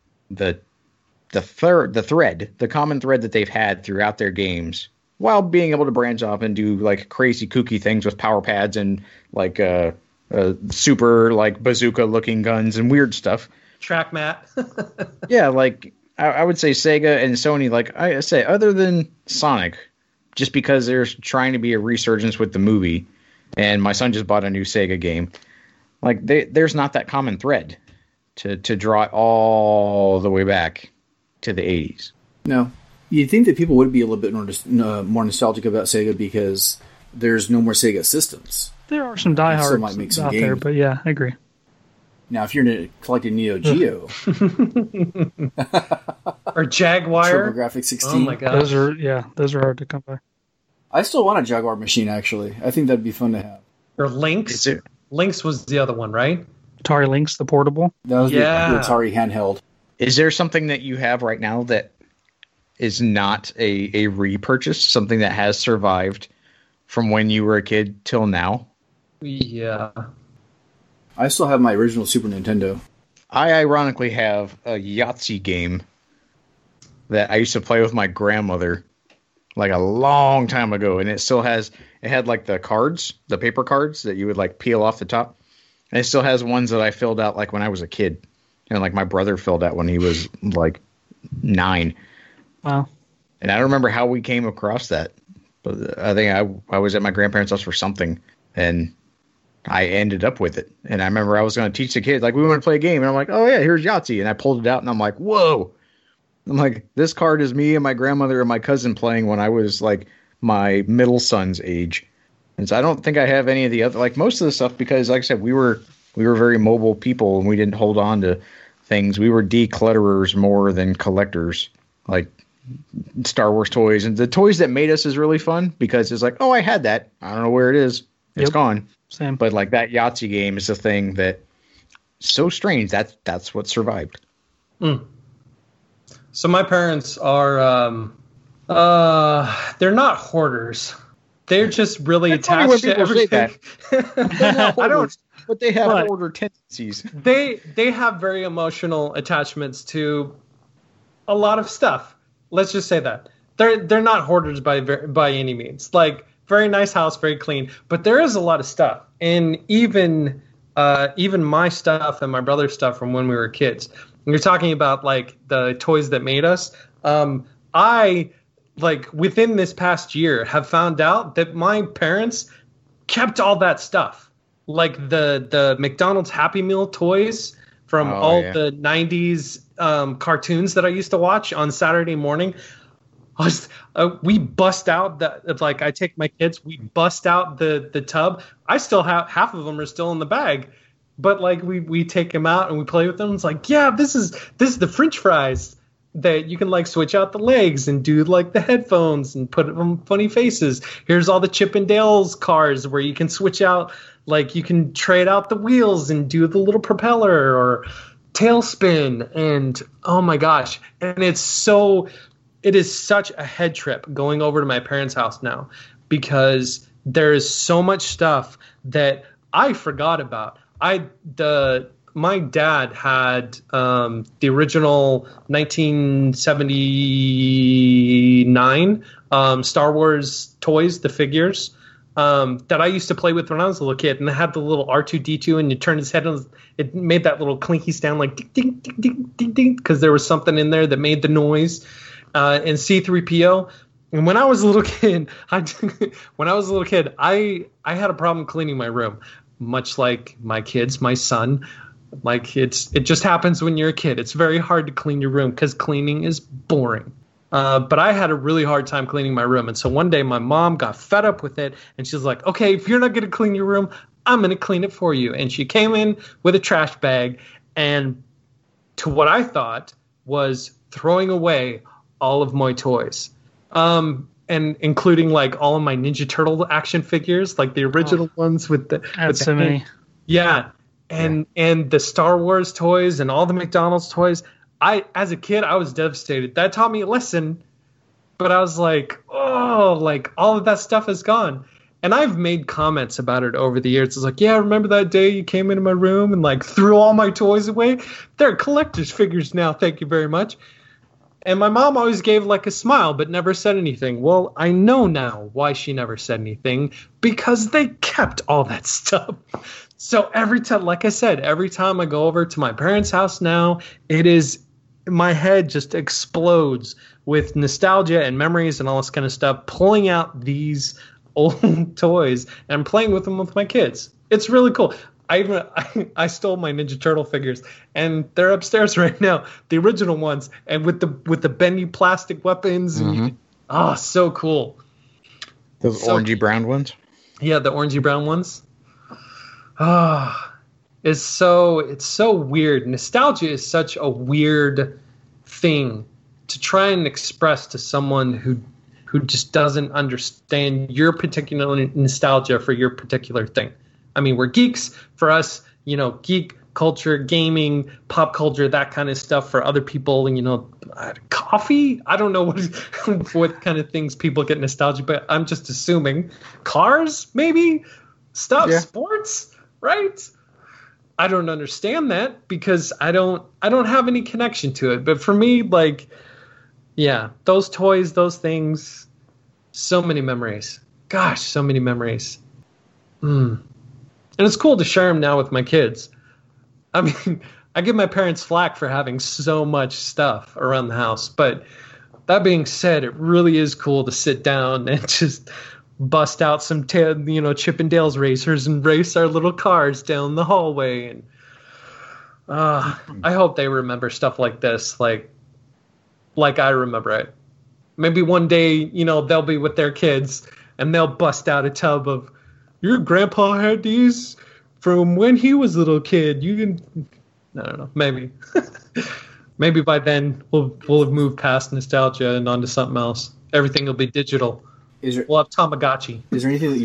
common thread that they've had throughout their games, while being able to branch off and do like crazy kooky things with power pads and like super like bazooka looking guns and weird stuff. Track mat. Yeah, like I would say Sega and Sony, like I say, other than Sonic, just because there's trying to be a resurgence with the movie, and my son just bought a new Sega game, like there's not that common thread to draw it all the way back to the 80s. No. You'd think that people would be a little bit more nostalgic about Sega because there's no more Sega systems. There are some diehards out there, but yeah, I agree. Now, if you're collecting Neo Geo or Jaguar, TurboGrafx 16, oh my god, those are hard to come by. I still want a Jaguar machine. Actually, I think that'd be fun to have. Or Lynx. Lynx was the other one, right? Atari Lynx, the portable. That was the Atari handheld. Is there something that you have right now that is not a repurchase, something that has survived from when you were a kid till now? Yeah. I still have my original Super Nintendo. I ironically have a Yahtzee game that I used to play with my grandmother like a long time ago, and it had like the cards, the paper cards that you would like peel off the top. And it still has ones that I filled out like when I was a kid, and like my brother filled out when he was like 9. Wow. And I don't remember how we came across that, but I think I was at my grandparents' house for something, and I ended up with it. And I remember I was going to teach the kids, like, we want to play a game. And I'm like, oh, yeah, here's Yahtzee. And I pulled it out, and I'm like, whoa. I'm like, this card is me and my grandmother and my cousin playing when I was, like, my middle son's age. And so I don't think I have any of the other, like, most of the stuff, because, like I said, we were very mobile people, and we didn't hold on to things. We were declutterers more than collectors, like Star Wars toys. And the toys that made us is really fun, because it's like, oh, I had that. I don't know where it is. It's gone. Same. But like that Yahtzee game is a thing that so strange. That's what survived. Mm. So my parents are they're not hoarders. They're just really attached to everything. I don't. But they have hoarder tendencies. They have very emotional attachments to a lot of stuff. Let's just say that they're not hoarders by any means. Like, very nice house, very clean, but there is a lot of stuff, and even my stuff and my brother's stuff from when we were kids. And you're talking about like the toys that made us. I, like, within this past year have found out that my parents kept all that stuff, like the McDonald's Happy Meal toys from the 90s cartoons that I used to watch on Saturday morning. We bust out like, I take my kids, we bust out the tub. I still have half of them are still in the bag, but like we take them out and we play with them. It's like, yeah, this is the French fries that you can like switch out the legs and do like the headphones and put them funny faces. Here's all the Chip and Dale's cars where you can switch out, like you can trade out the wheels and do the little propeller or tailspin. And oh my gosh. And it is such a head trip going over to my parents' house now, because there is so much stuff that I forgot about. my dad had the original 1979 Star Wars toys, the figures that I used to play with when I was a little kid, and it had the little R2D2, and you turn his head, and it made that little clinky sound like ding ding ding ding ding ding, because there was something in there that made the noise. And C-3PO. And when I was a little kid, I had a problem cleaning my room, much like my kids, my son. Like it just happens when you're a kid. It's very hard to clean your room because cleaning is boring. But I had a really hard time cleaning my room. And so one day my mom got fed up with it, and she's like, okay, if you're not going to clean your room, I'm going to clean it for you. And she came in with a trash bag, and to what I thought was throwing away all of my toys. And including like all of my Ninja Turtle action figures, like the original ones with the... That's so many. Yeah. And the Star Wars toys and all the McDonald's toys. As a kid, I was devastated. That taught me a lesson, but I was like, oh, like all of that stuff is gone. And I've made comments about it over the years. It's like, yeah, remember that day you came into my room and like threw all my toys away? They're collector's figures now. Thank you very much. And my mom always gave like a smile, but never said anything. Well, I know now why she never said anything, because they kept all that stuff. So every time, like I said, every time I go over to my parents' house now, my head just explodes with nostalgia and memories and all this kind of stuff, pulling out these old toys and playing with them with my kids. It's really cool. I stole my Ninja Turtle figures, and they're upstairs right now, the original ones, and with the bendy plastic weapons. And so cool. Those orangey brown ones? Yeah, the orangey brown ones. It's so weird. Nostalgia is such a weird thing to try and express to someone who just doesn't understand your particular nostalgia for your particular thing. I mean, we're geeks. For us, geek culture, gaming, pop culture, that kind of stuff. For other people, coffee. I don't know what kind of things people get nostalgic, but I'm just assuming cars, maybe stuff, yeah. Sports, right? I don't understand that because I don't have any connection to it. But for me, like, yeah, those toys, those things, so many memories. Gosh, so many memories. And it's cool to share them now with my kids. I mean, I give my parents flack for having so much stuff around the house. But that being said, it really is cool to sit down and just bust out some, Chip and Dale's racers and race our little cars down the hallway. And I hope they remember stuff like this, like I remember it. Maybe one day, they'll be with their kids and they'll bust out a tub of, your grandpa had these from when he was a little kid. You can, I don't know, maybe. Maybe by then we'll have moved past nostalgia and onto something else. Everything will be digital. We'll have Tamagotchi. Is there anything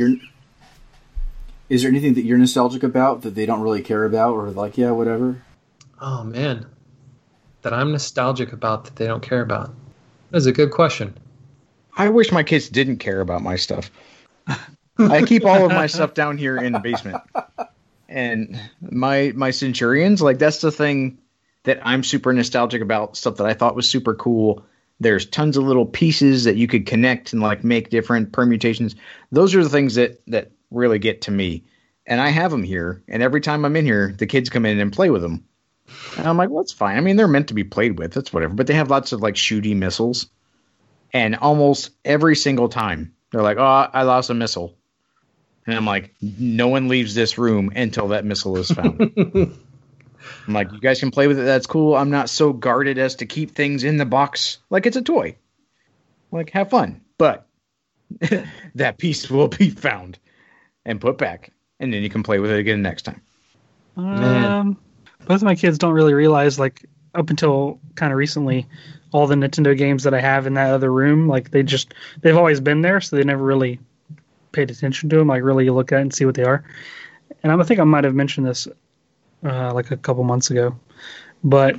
that you're nostalgic about that they don't really care about, or like, yeah, whatever? Oh man, that I'm nostalgic about that they don't care about. That's a good question. I wish my kids didn't care about my stuff. I keep all of my stuff down here in the basement. And my Centurions, like, that's the thing that I'm super nostalgic about, stuff that I thought was super cool. There's tons of little pieces that you could connect and like make different permutations. Those are the things that really get to me. And I have them here. And every time I'm in here, the kids come in and play with them. And I'm like, well, that's fine. I mean, they're meant to be played with. That's whatever. But they have lots of like shooty missiles. And almost every single time they're like, oh, I lost a missile. And I'm like, no one leaves this room until that missile is found. I'm like, you guys can play with it. That's cool. I'm not so guarded as to keep things in the box like it's a toy. Like, have fun. But that piece will be found and put back. And then you can play with it again next time. Man. Both of my kids don't really realize, like, up until kind of recently, all the Nintendo games that I have in that other room, like, they've always been there, so they never really paid attention to them, like really look at it and see what they are. And I think I might have mentioned this like a couple months ago, but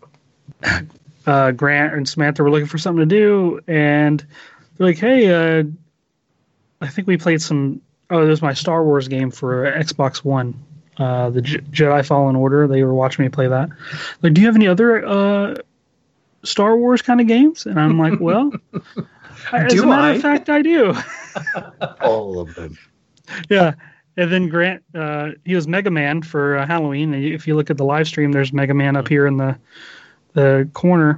Grant and Samantha were looking for something to do, and they're like, hey, I think we played there's my Star Wars game for Xbox One. the Jedi Fallen Order. They were watching me play that. Like, do you have any other Star Wars kind of games? And I'm like, well, as a matter of fact, I do. All of them. Yeah. And then Grant, he was Mega Man for Halloween. If you look at the live stream, there's Mega Man up here in the corner.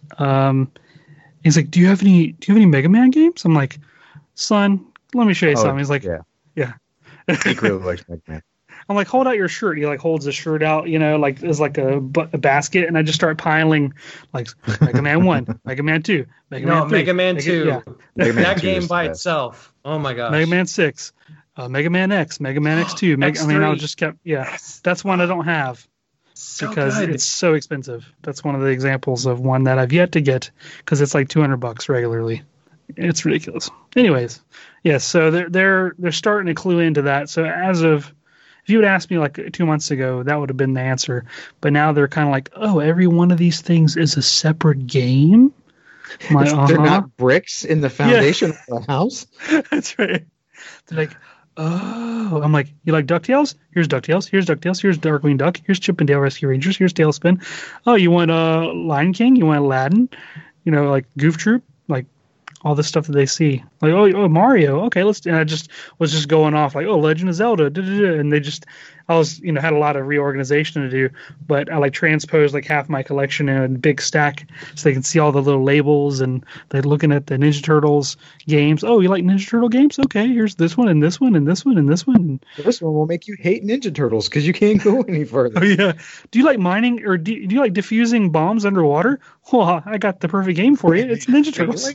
He's like, do you have any Mega Man games? I'm like, son, let me show you something. He's like, yeah. He really likes Mega Man. I'm like, hold out your shirt. He like holds his shirt out, like as like a basket, and I just start piling like Mega Man 1, Mega Man 2, Mega Man 3, Mega Man 2. Mega Man that 2 game by itself. Oh my gosh. Mega Man 6, Mega Man X, Mega Man X2. I just kept That's one I don't have because it's so expensive. That's one of the examples of one that I've yet to get because it's like $200 regularly. It's ridiculous. Anyways, yes. So they're starting to clue into that. So if you would ask me like 2 months ago, that would have been the answer. But now they're kind of like, oh, every one of these things is a separate game. Like, they're not bricks in the foundation of the house. That's right. They're like, oh. I'm like, you like DuckTales? Here's DuckTales. Here's DuckTales. Here's Darkwing Duck. Here's Chip and Dale Rescue Rangers. Here's Tailspin. Oh, you want Lion King? You want Aladdin? Like Goof Troop? Like all the stuff that they see. Like, oh, Mario. Okay, and I just was just going off like, oh, Legend of Zelda. And I was, had a lot of reorganization to do, but I like transposed like half my collection in a big stack so they can see all the little labels, and they're looking at the Ninja Turtles games. Oh, you like Ninja Turtle games? Okay, here's this one and this one and this one and this one. This one will make you hate Ninja Turtles because you can't go any further. Oh, yeah. Do you like mining or do you like diffusing bombs underwater? Well, I got the perfect game for you. It's Ninja Turtles.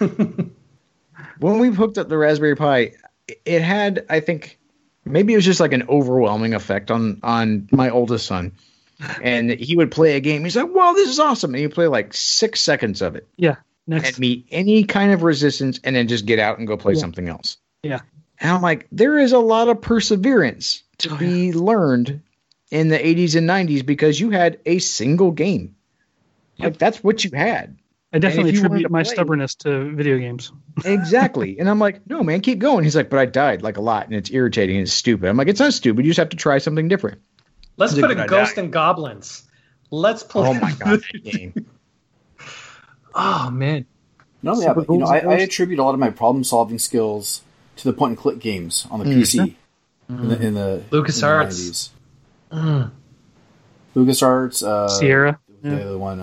When we hooked up the Raspberry Pi, it had, I think, maybe it was just like an overwhelming effect on my oldest son. And he would play a game. He's like, wow, this is awesome. And he'd play like 6 seconds of it. Yeah. And meet any kind of resistance and then just get out and go play something else. Yeah. And I'm like, there is a lot of perseverance to be learned in the 80s and 90s because you had a single game. Like, that's what you had. I definitely attribute my stubbornness to video games. Exactly. And I'm like, no, man, keep going. He's like, but I died like a lot and it's irritating and it's stupid. I'm like, it's not stupid. You just have to try something different. Let's put a Ghost and Goblins. Let's play. Oh my God, that game. Oh, man. No, yeah, but, I attribute a lot of my problem-solving skills to the point-and-click games on the PC in the LucasArts. LucasArts. Sierra. The one.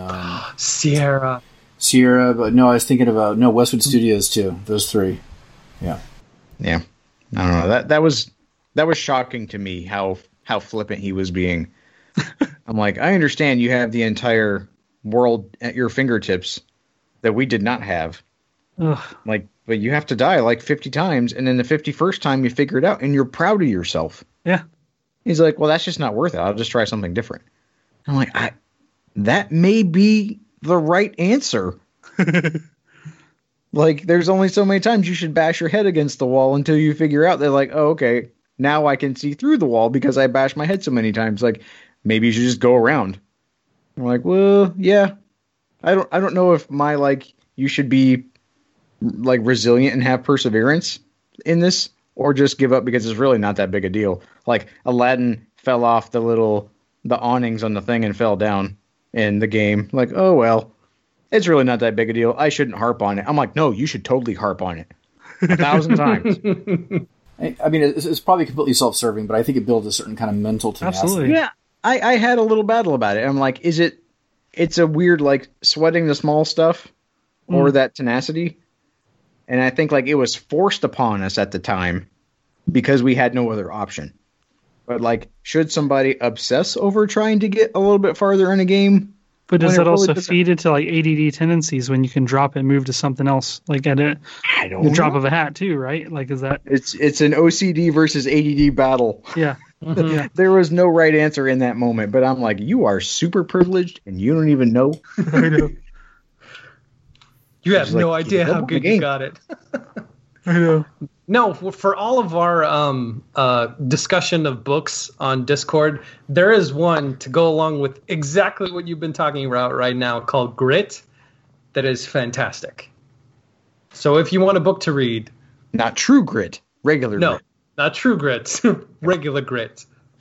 Sierra, but no, I was thinking about Westwood Studios too. Those three. Yeah. Yeah. I don't know. That was shocking to me how flippant he was being. I'm like, I understand you have the entire world at your fingertips that we did not have. Ugh. Like, but you have to die like 50 times, and then the 51st time you figure it out, and you're proud of yourself. Yeah. He's like, well, that's just not worth it. I'll just try something different. I'm like, that may be the right answer. Like, there's only so many times you should bash your head against the wall until you figure out that, like, oh, okay, now I can see through the wall because I bashed my head so many times. Like, maybe you should just go around. I'm like, well, yeah. I don't know if you should be like resilient and have perseverance in this, or just give up because it's really not that big a deal. Like, Aladdin fell off the awnings on the thing and fell down in the game. Like, oh well, it's really not that big a deal. I shouldn't harp on it. I'm like, no, you should totally harp on it 1,000 times. I mean, it's probably completely self-serving, but I think it builds a certain kind of mental tenacity. Absolutely. Yeah, I had a little battle about it. I'm like, it's a weird, like, sweating the small stuff or that tenacity. And I think, like, it was forced upon us at the time because we had no other option. But, like, should somebody obsess over trying to get a little bit farther in a game? But does that also feed into, like, ADD tendencies when you can drop and move to something else? Like, at the drop of a hat, too, right? Like, is that... It's an OCD versus ADD battle. Yeah. Yeah. There was no right answer in that moment, but I'm like, you are super privileged and you don't even know. I know. You have no idea how good you got it. I know. No, for all of our discussion of books on Discord, there is one to go along with exactly what you've been talking about right now called Grit that is fantastic. So if you want a book to read... Not True Grit, regular grit. No, not True Grit, regular grit.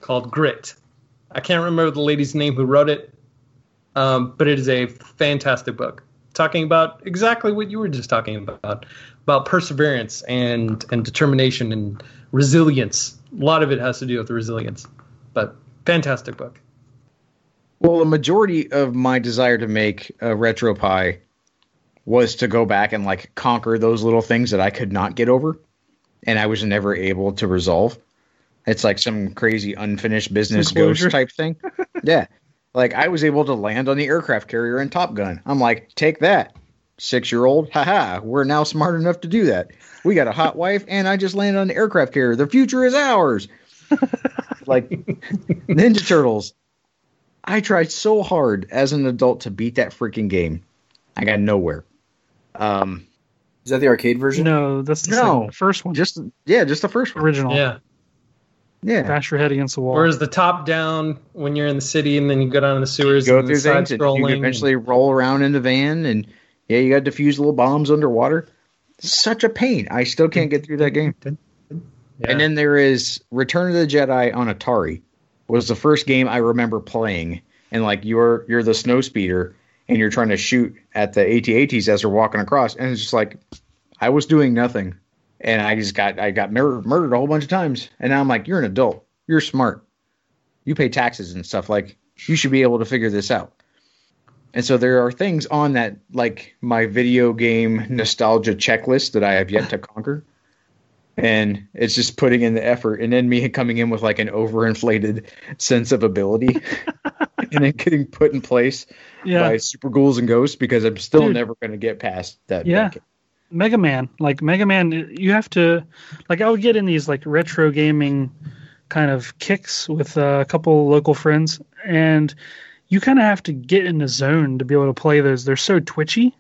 called Grit. I can't remember the lady's name who wrote it, but it is a fantastic book talking about exactly what you were just talking about perseverance and determination and resilience. A lot of it has to do with resilience, but fantastic book. Well, the majority of my desire to make a RetroPie was to go back and like conquer those little things that I could not get over and I was never able to resolve. It's like some crazy unfinished business ghost type thing. Yeah. Like I was able to land on the aircraft carrier in Top Gun. I'm like, take that, 6-year-old. Haha, we're now smart enough to do that. We got a hot wife and I just landed on the aircraft carrier. The future is ours. Like Ninja Turtles. I tried so hard as an adult to beat that freaking game. I got nowhere. Is that the arcade version? No, that's the first one. Just the first one. Original. Yeah. Bash your head against the wall. Or is the top down when you're in the city and then you go down in the sewers? You go and through side things and you eventually roll around in the van and you got to defuse little bombs underwater. It's such a pain. I still can't get through that game. Yeah. And then there is Return of the Jedi on Atari. Was the first game I remember playing, and like you're the snow speeder and you're trying to shoot at the AT-ATs as they're walking across, and it's just like I was doing nothing, and I got murdered a whole bunch of times, and now I'm like, you're an adult, you're smart, you pay taxes and stuff, like you should be able to figure this out. And so there are things on that like my video game nostalgia checklist that I have yet to conquer. And it's just putting in the effort, and then me coming in with like an overinflated sense of ability and then getting put in place by super ghouls and ghosts because I'm still never going to get past that. Yeah. Mega Man, you have to, like, I would get in these like retro gaming kind of kicks with a couple local friends, and you kind of have to get in the zone to be able to play those. They're so twitchy.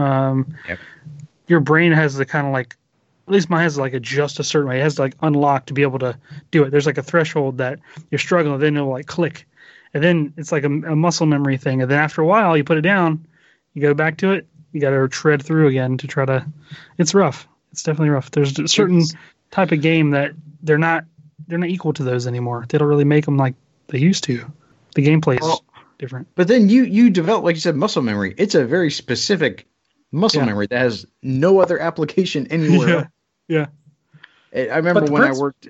Your brain has the kind of like, at least mine has to like adjust a certain way. It has to like unlock to be able to do it. There's like a threshold that you're struggling, then it'll like click. And then it's like a muscle memory thing. And then after a while, you put it down, you go back to it, you got to tread through again to try to. It's rough. It's definitely rough. There's a certain type of game that they're not equal to those anymore. They don't really make them like they used to. The gameplay is different. But then you develop, like you said, muscle memory. It's a very specific muscle memory that has no other application anywhere. Yeah. I remember when I worked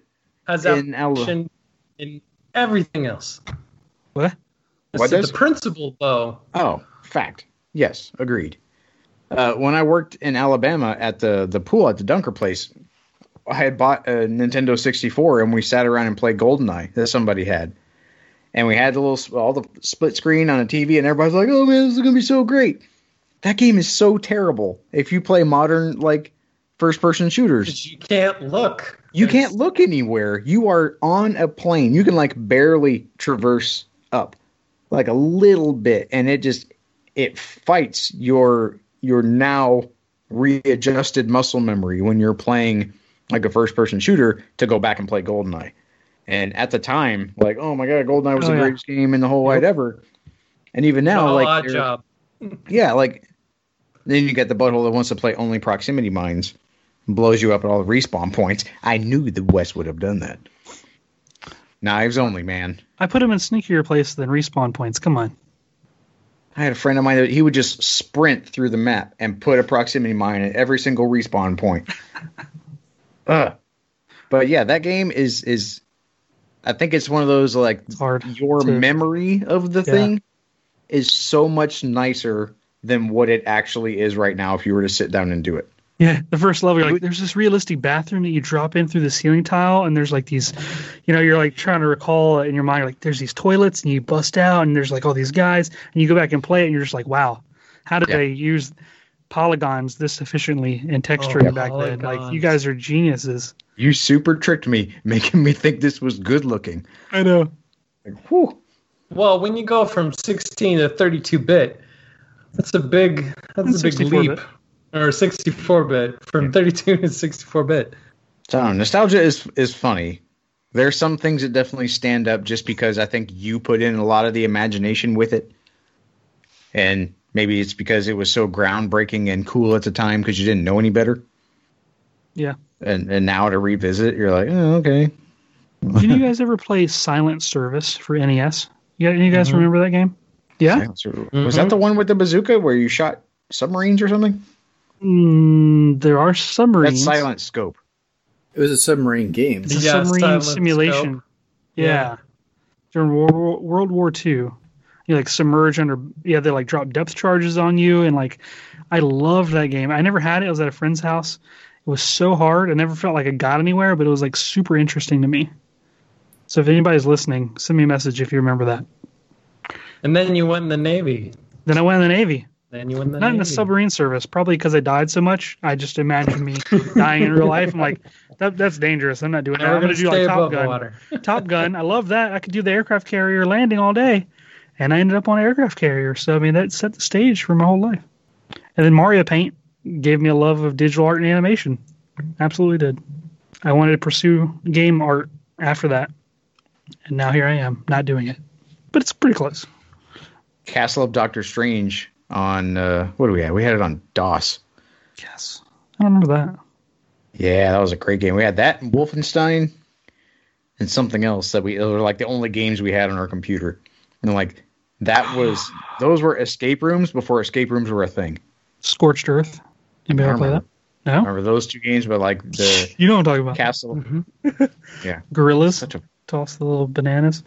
in everything else. What? The principle, though. Oh, fact. Yes, agreed. When I worked in Alabama at the pool at the Dunker place, I had bought a Nintendo 64 and we sat around and played GoldenEye that somebody had. And we had all the split screen on a TV, and everybody's like, "Oh man, this is gonna be so great." That game is so terrible. If you play modern like first-person shooters, you can't look. You can't look anywhere. You are on a plane. You can like barely traverse up, like a little bit, and it fights your now readjusted muscle memory when you're playing like a first-person shooter to go back and play GoldenEye. And at the time, like, oh my god, GoldenEye was the greatest game in the whole wide ever. And even now, like, odd job. Yeah, like then you get the butthole that wants to play only proximity mines, blows you up at all the respawn points. I knew the West would have done that. Knives only, man. I put him in sneakier place than respawn points. Come on. I had a friend of mine that he would just sprint through the map and put a proximity mine at every single respawn point. But yeah, that game is I think it's one of those like memory of the thing is so much nicer than what it actually is right now if you were to sit down and do it. Yeah, the first level, you're like, there's this realistic bathroom that you drop in through the ceiling tile, and there's like these, you're like trying to recall in your mind, you're like, there's these toilets, and you bust out, and there's like all these guys, and you go back and play it, and you're just like, wow, how did they use polygons this efficiently and texturing back then? Like, you guys are geniuses. You super tricked me, making me think this was good looking. I know. Like, whew. Well, when you go from 16 to 32-bit, that's a big leap. Or 64-bit, from 32 to 64-bit. So nostalgia is funny. There are some things that definitely stand up just because I think you put in a lot of the imagination with it. And maybe it's because it was so groundbreaking and cool at the time because you didn't know any better. Yeah. And now to revisit, you're like, oh, okay. Did you guys ever play Silent Service for NES? You guys Mhm. remember that game? Yeah. Was that the one with the bazooka where you shot submarines or something? There are submarines. That's Silent Scope. It was a submarine game. It's a Yeah, submarine Silent simulation. Scope. Yeah. Yeah. During World War II. You like submerge under. Yeah, they like drop depth charges on you, and like, I loved that game. I never had it. I was at a friend's house. It was so hard. I never felt like I got anywhere, but it was like super interesting to me. So if anybody's listening, send me a message if you remember that. And then you went in the Navy. Then I went in the Navy. Then you went in the Not Navy. in the submarine service, probably because I died so much. I just imagined me dying in real life. I'm like, that's dangerous. I'm not doing that. Never I'm gonna going to do stay like Top above Gun. water. Top Gun. I love that. I could do the aircraft carrier landing all day. And I ended up on an aircraft carrier. So, I mean, that set the stage for my whole life. And then Mario Paint gave me a love of digital art and animation. Absolutely did. I wanted to pursue game art after that. And now here I am, not doing it. But it's pretty close. Castle of Doctor Strange on, what do we have? We had it on DOS. Yes. I don't remember that. Yeah, that was a great game. We had that and Wolfenstein and something else that they were like the only games we had on our computer. And like, those were escape rooms before escape rooms were a thing. Scorched Earth. Anybody ever play that? No? Remember those two games, but like the You know what I'm talking about. Castle. Mhm. Yeah. Gorillas. Such a Toss the little bananas.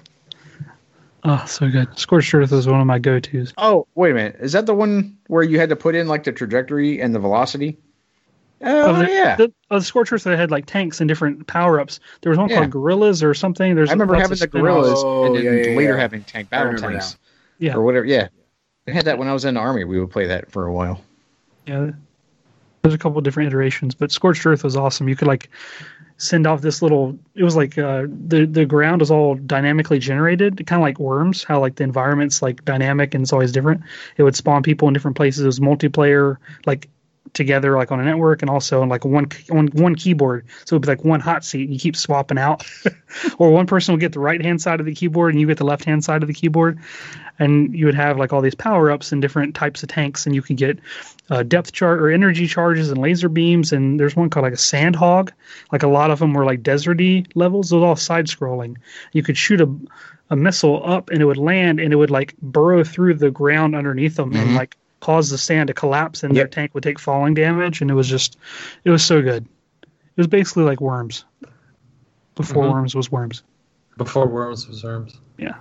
Oh, so good. Scorched Earth is one of my go-tos. Oh, wait a minute. Is that the one where you had to put in like the trajectory and the velocity? Oh, yeah. The Scorched Earth that had like tanks and different power-ups. There was one Yeah. called Gorillas or something. There's I remember lots having of the spin-offs. gorillas Oh, and then yeah, later yeah. having tank I battle remember tanks Yeah. or whatever. Yeah. I had that when I was in the army. We would play that for a while. Yeah. There's a couple of different iterations, but Scorched Earth was awesome. You could like send off this little. It was like the ground is all dynamically generated, kind of like Worms. How like the environment's like dynamic and it's always different. It would spawn people in different places. It was multiplayer, like together, like on a network, and also on like one keyboard. So it'd be like one hot seat, and you keep swapping out, or one person will get the right hand side of the keyboard, and you get the left hand side of the keyboard. And you would have like all these power ups and different types of tanks, and you could get depth chart or energy charges and laser beams. And there's one called like a sandhog. Like a lot of them were like deserty levels. It was all side scrolling. You could shoot a missile up, and it would land, and it would like burrow through the ground underneath them and like cause the sand to collapse, and their tank would take falling damage. And it was so good. It was basically like Worms before Worms was Worms. Before Worms was Worms. Yeah.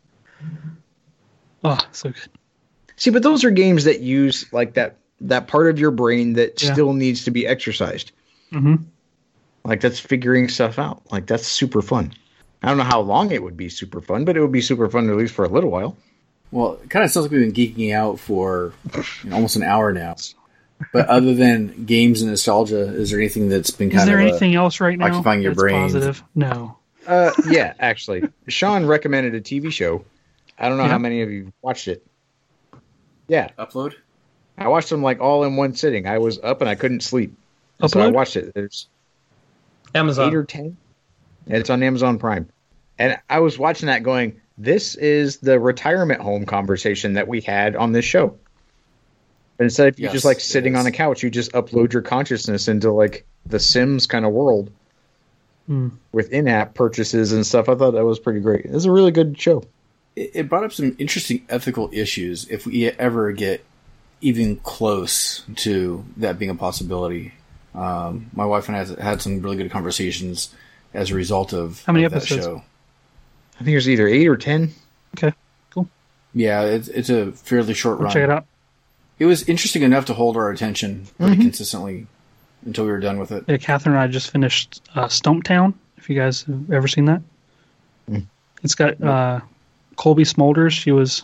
Oh, so good. See, but those are games that use like that part of your brain that Yeah. still needs to be exercised. Mm-hmm. Like that's figuring stuff out. Like that's super fun. I don't know how long it would be super fun, but it would be super fun at least for a little while. Well, it kind of sounds like we've been geeking out for almost an hour now. But other than games and nostalgia, is there anything that's been kind Is there of anything else right now occupying your that's brain? positive? No. Yeah, actually, Sean recommended a TV show. I don't know Yeah. how many of you watched it. Yeah, upload? I watched them like all in one sitting. I was up and I couldn't sleep, so I Upload? watched it. There's Amazon. 8 or 10. It's on Amazon Prime, and I was watching that, going, "This is the retirement home conversation that we had on this show." But instead of you Yes, just like it sitting is. on a couch, you just upload your consciousness into like the Sims kind of world with in-app purchases and stuff. I thought that was pretty great. It was a really good show. It brought up some interesting ethical issues if we ever get even close to that being a possibility. My wife and I had some really good conversations as a result of, How many of that episodes? show. I think there's either 8 or 10. Okay. Cool. Yeah, it's a fairly short I'll run. check it out. It was interesting enough to hold our attention pretty consistently until we were done with it. Yeah, Catherine and I just finished Stumptown. If you guys have ever seen that, it's got Colby Smulders. She was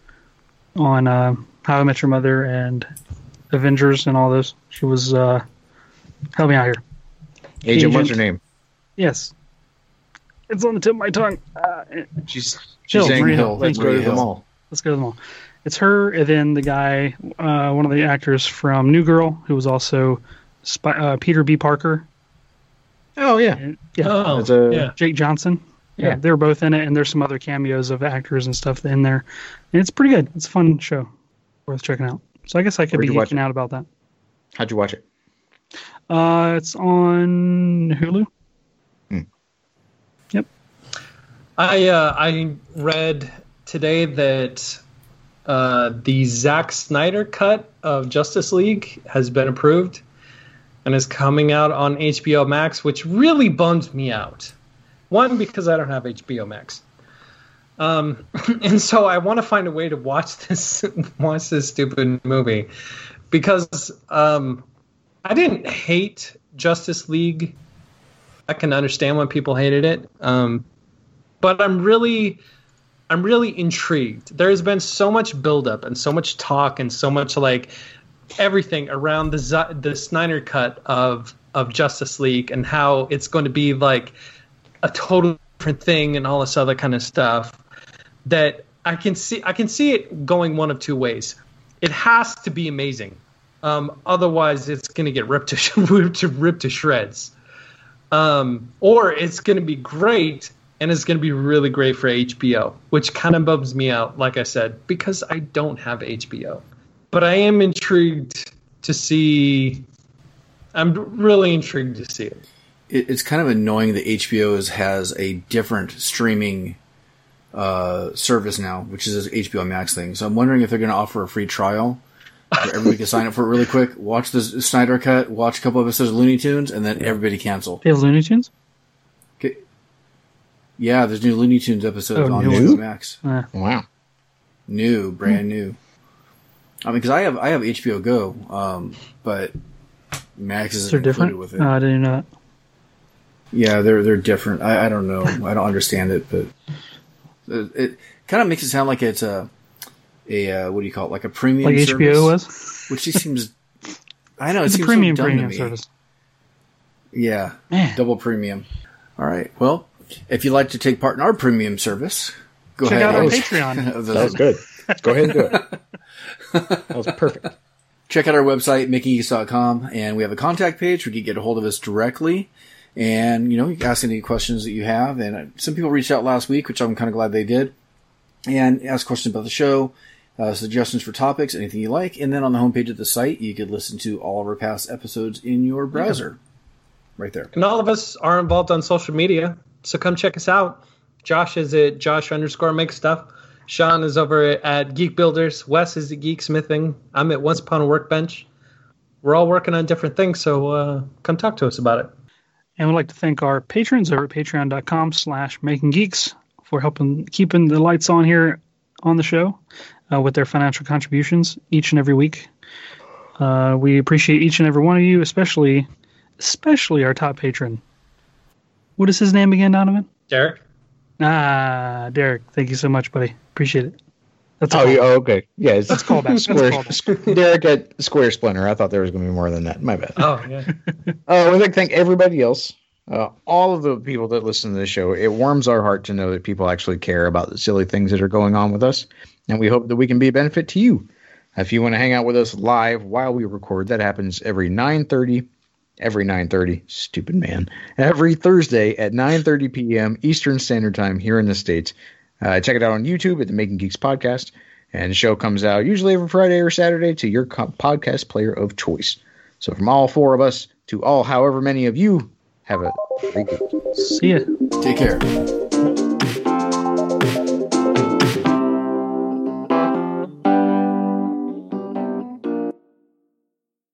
on How I Met Your Mother and Avengers and all those. She was help me out here. Agent, what's her Agent. name? Yes, it's on the tip of my tongue. She's Hill, saying, Maria Hill. let's Thank go you. to the Hill. mall. Let's go to them all. It's her, and then the guy, one of the actors from New Girl, who was also Peter B. Parker. Oh, yeah. And, yeah, Oh, It's a- yeah. Jake Johnson. Yeah, Yeah. they were both in it, and there's some other cameos of actors and stuff in there. And it's pretty good. It's a fun show. Worth checking out. So I guess I could Where'd be you watch geeking it? out about that. How'd you watch it? It's on Hulu. I read today that the Zack Snyder cut of Justice League has been approved and is coming out on HBO Max, which really bums me out. One, because I don't have HBO Max. And so I want to find a way to watch this stupid movie, because I didn't hate Justice League. I can understand why people hated it. But I'm really intrigued. There has been so much buildup and so much talk and so much like everything around the Snyder cut of Justice League and how it's going to be like a total different thing and all this other kind of stuff, that I can see it going one of two ways. It has to be amazing. Otherwise it's going to get ripped to shreds. Or it's going to be great, and it's going to be really great for HBO, which kind of bums me out, like I said, because I don't have HBO. But I am intrigued to see. I'm really intrigued to see it. It's kind of annoying that HBO has a different streaming service now, which is this HBO Max thing. So I'm wondering if they're going to offer a free trial where everybody can sign up for it really quick, watch the Snyder cut, watch a couple of episodes of Looney Tunes, and then everybody cancel. They have Looney Tunes? Okay. Yeah, there's new Looney Tunes episodes on new? HBO Max. Wow. New, brand new. I mean, because I have HBO Go, but Max isn't They're included different? with it. Oh, I didn't know that. Yeah, they're different. I don't know. I don't understand it, but it kind of makes it sound like it's a what do you call it? Like a premium like service, HBO was? which just seems. I know It's it a seems premium so dumb to me. service. Yeah, Man. double premium. All right. Well, if you'd like to take part in our premium service, go Check ahead. out our and- Patreon. That was good. Let's go ahead and do it. That was perfect. Check out our website, makinggeeks.com, and we have a contact page where you can get a hold of us directly. And, you can ask any questions that you have. And some people reached out last week, which I'm kind of glad they did, and ask questions about the show, suggestions for topics, anything you like. And then on the homepage of the site, you could listen to all of our past episodes in your browser. Right there. And all of us are involved on social media, so come check us out. Josh is at Josh_makes_stuff. Sean is over at Geek Builders. Wes is at Geeksmithing. I'm at Once Upon a Workbench. We're all working on different things, so come talk to us about it. And we'd like to thank our patrons over at patreon.com/makinggeeks for helping keeping the lights on here on the show with their financial contributions each and every week. We appreciate each and every one of you, especially our top patron. What is his name again, Donovan? Derek? Derek. Thank you so much, buddy. Appreciate it. That's a Oh, call. yeah, okay. Yeah, it's Let's call back. Derek at Square Splinter. I thought there was going to be more than that. My bad. Oh, yeah. We'd like to thank everybody else, all of the people that listen to the show. It warms our heart to know that people actually care about the silly things that are going on with us, and we hope that we can be a benefit to you. If you want to hang out with us live while we record, that happens every 9:30, stupid man, every Thursday at 9:30 p.m. Eastern Standard Time here in the States. Check it out on YouTube at the Making Geeks Podcast, and the show comes out usually every Friday or Saturday to your podcast player of choice. So from all four of us to all however many of you, have a great week. See ya. Take care.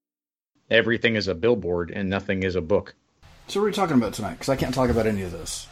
Everything is a billboard and nothing is a book. So what are we talking about tonight? Because I can't talk about any of this.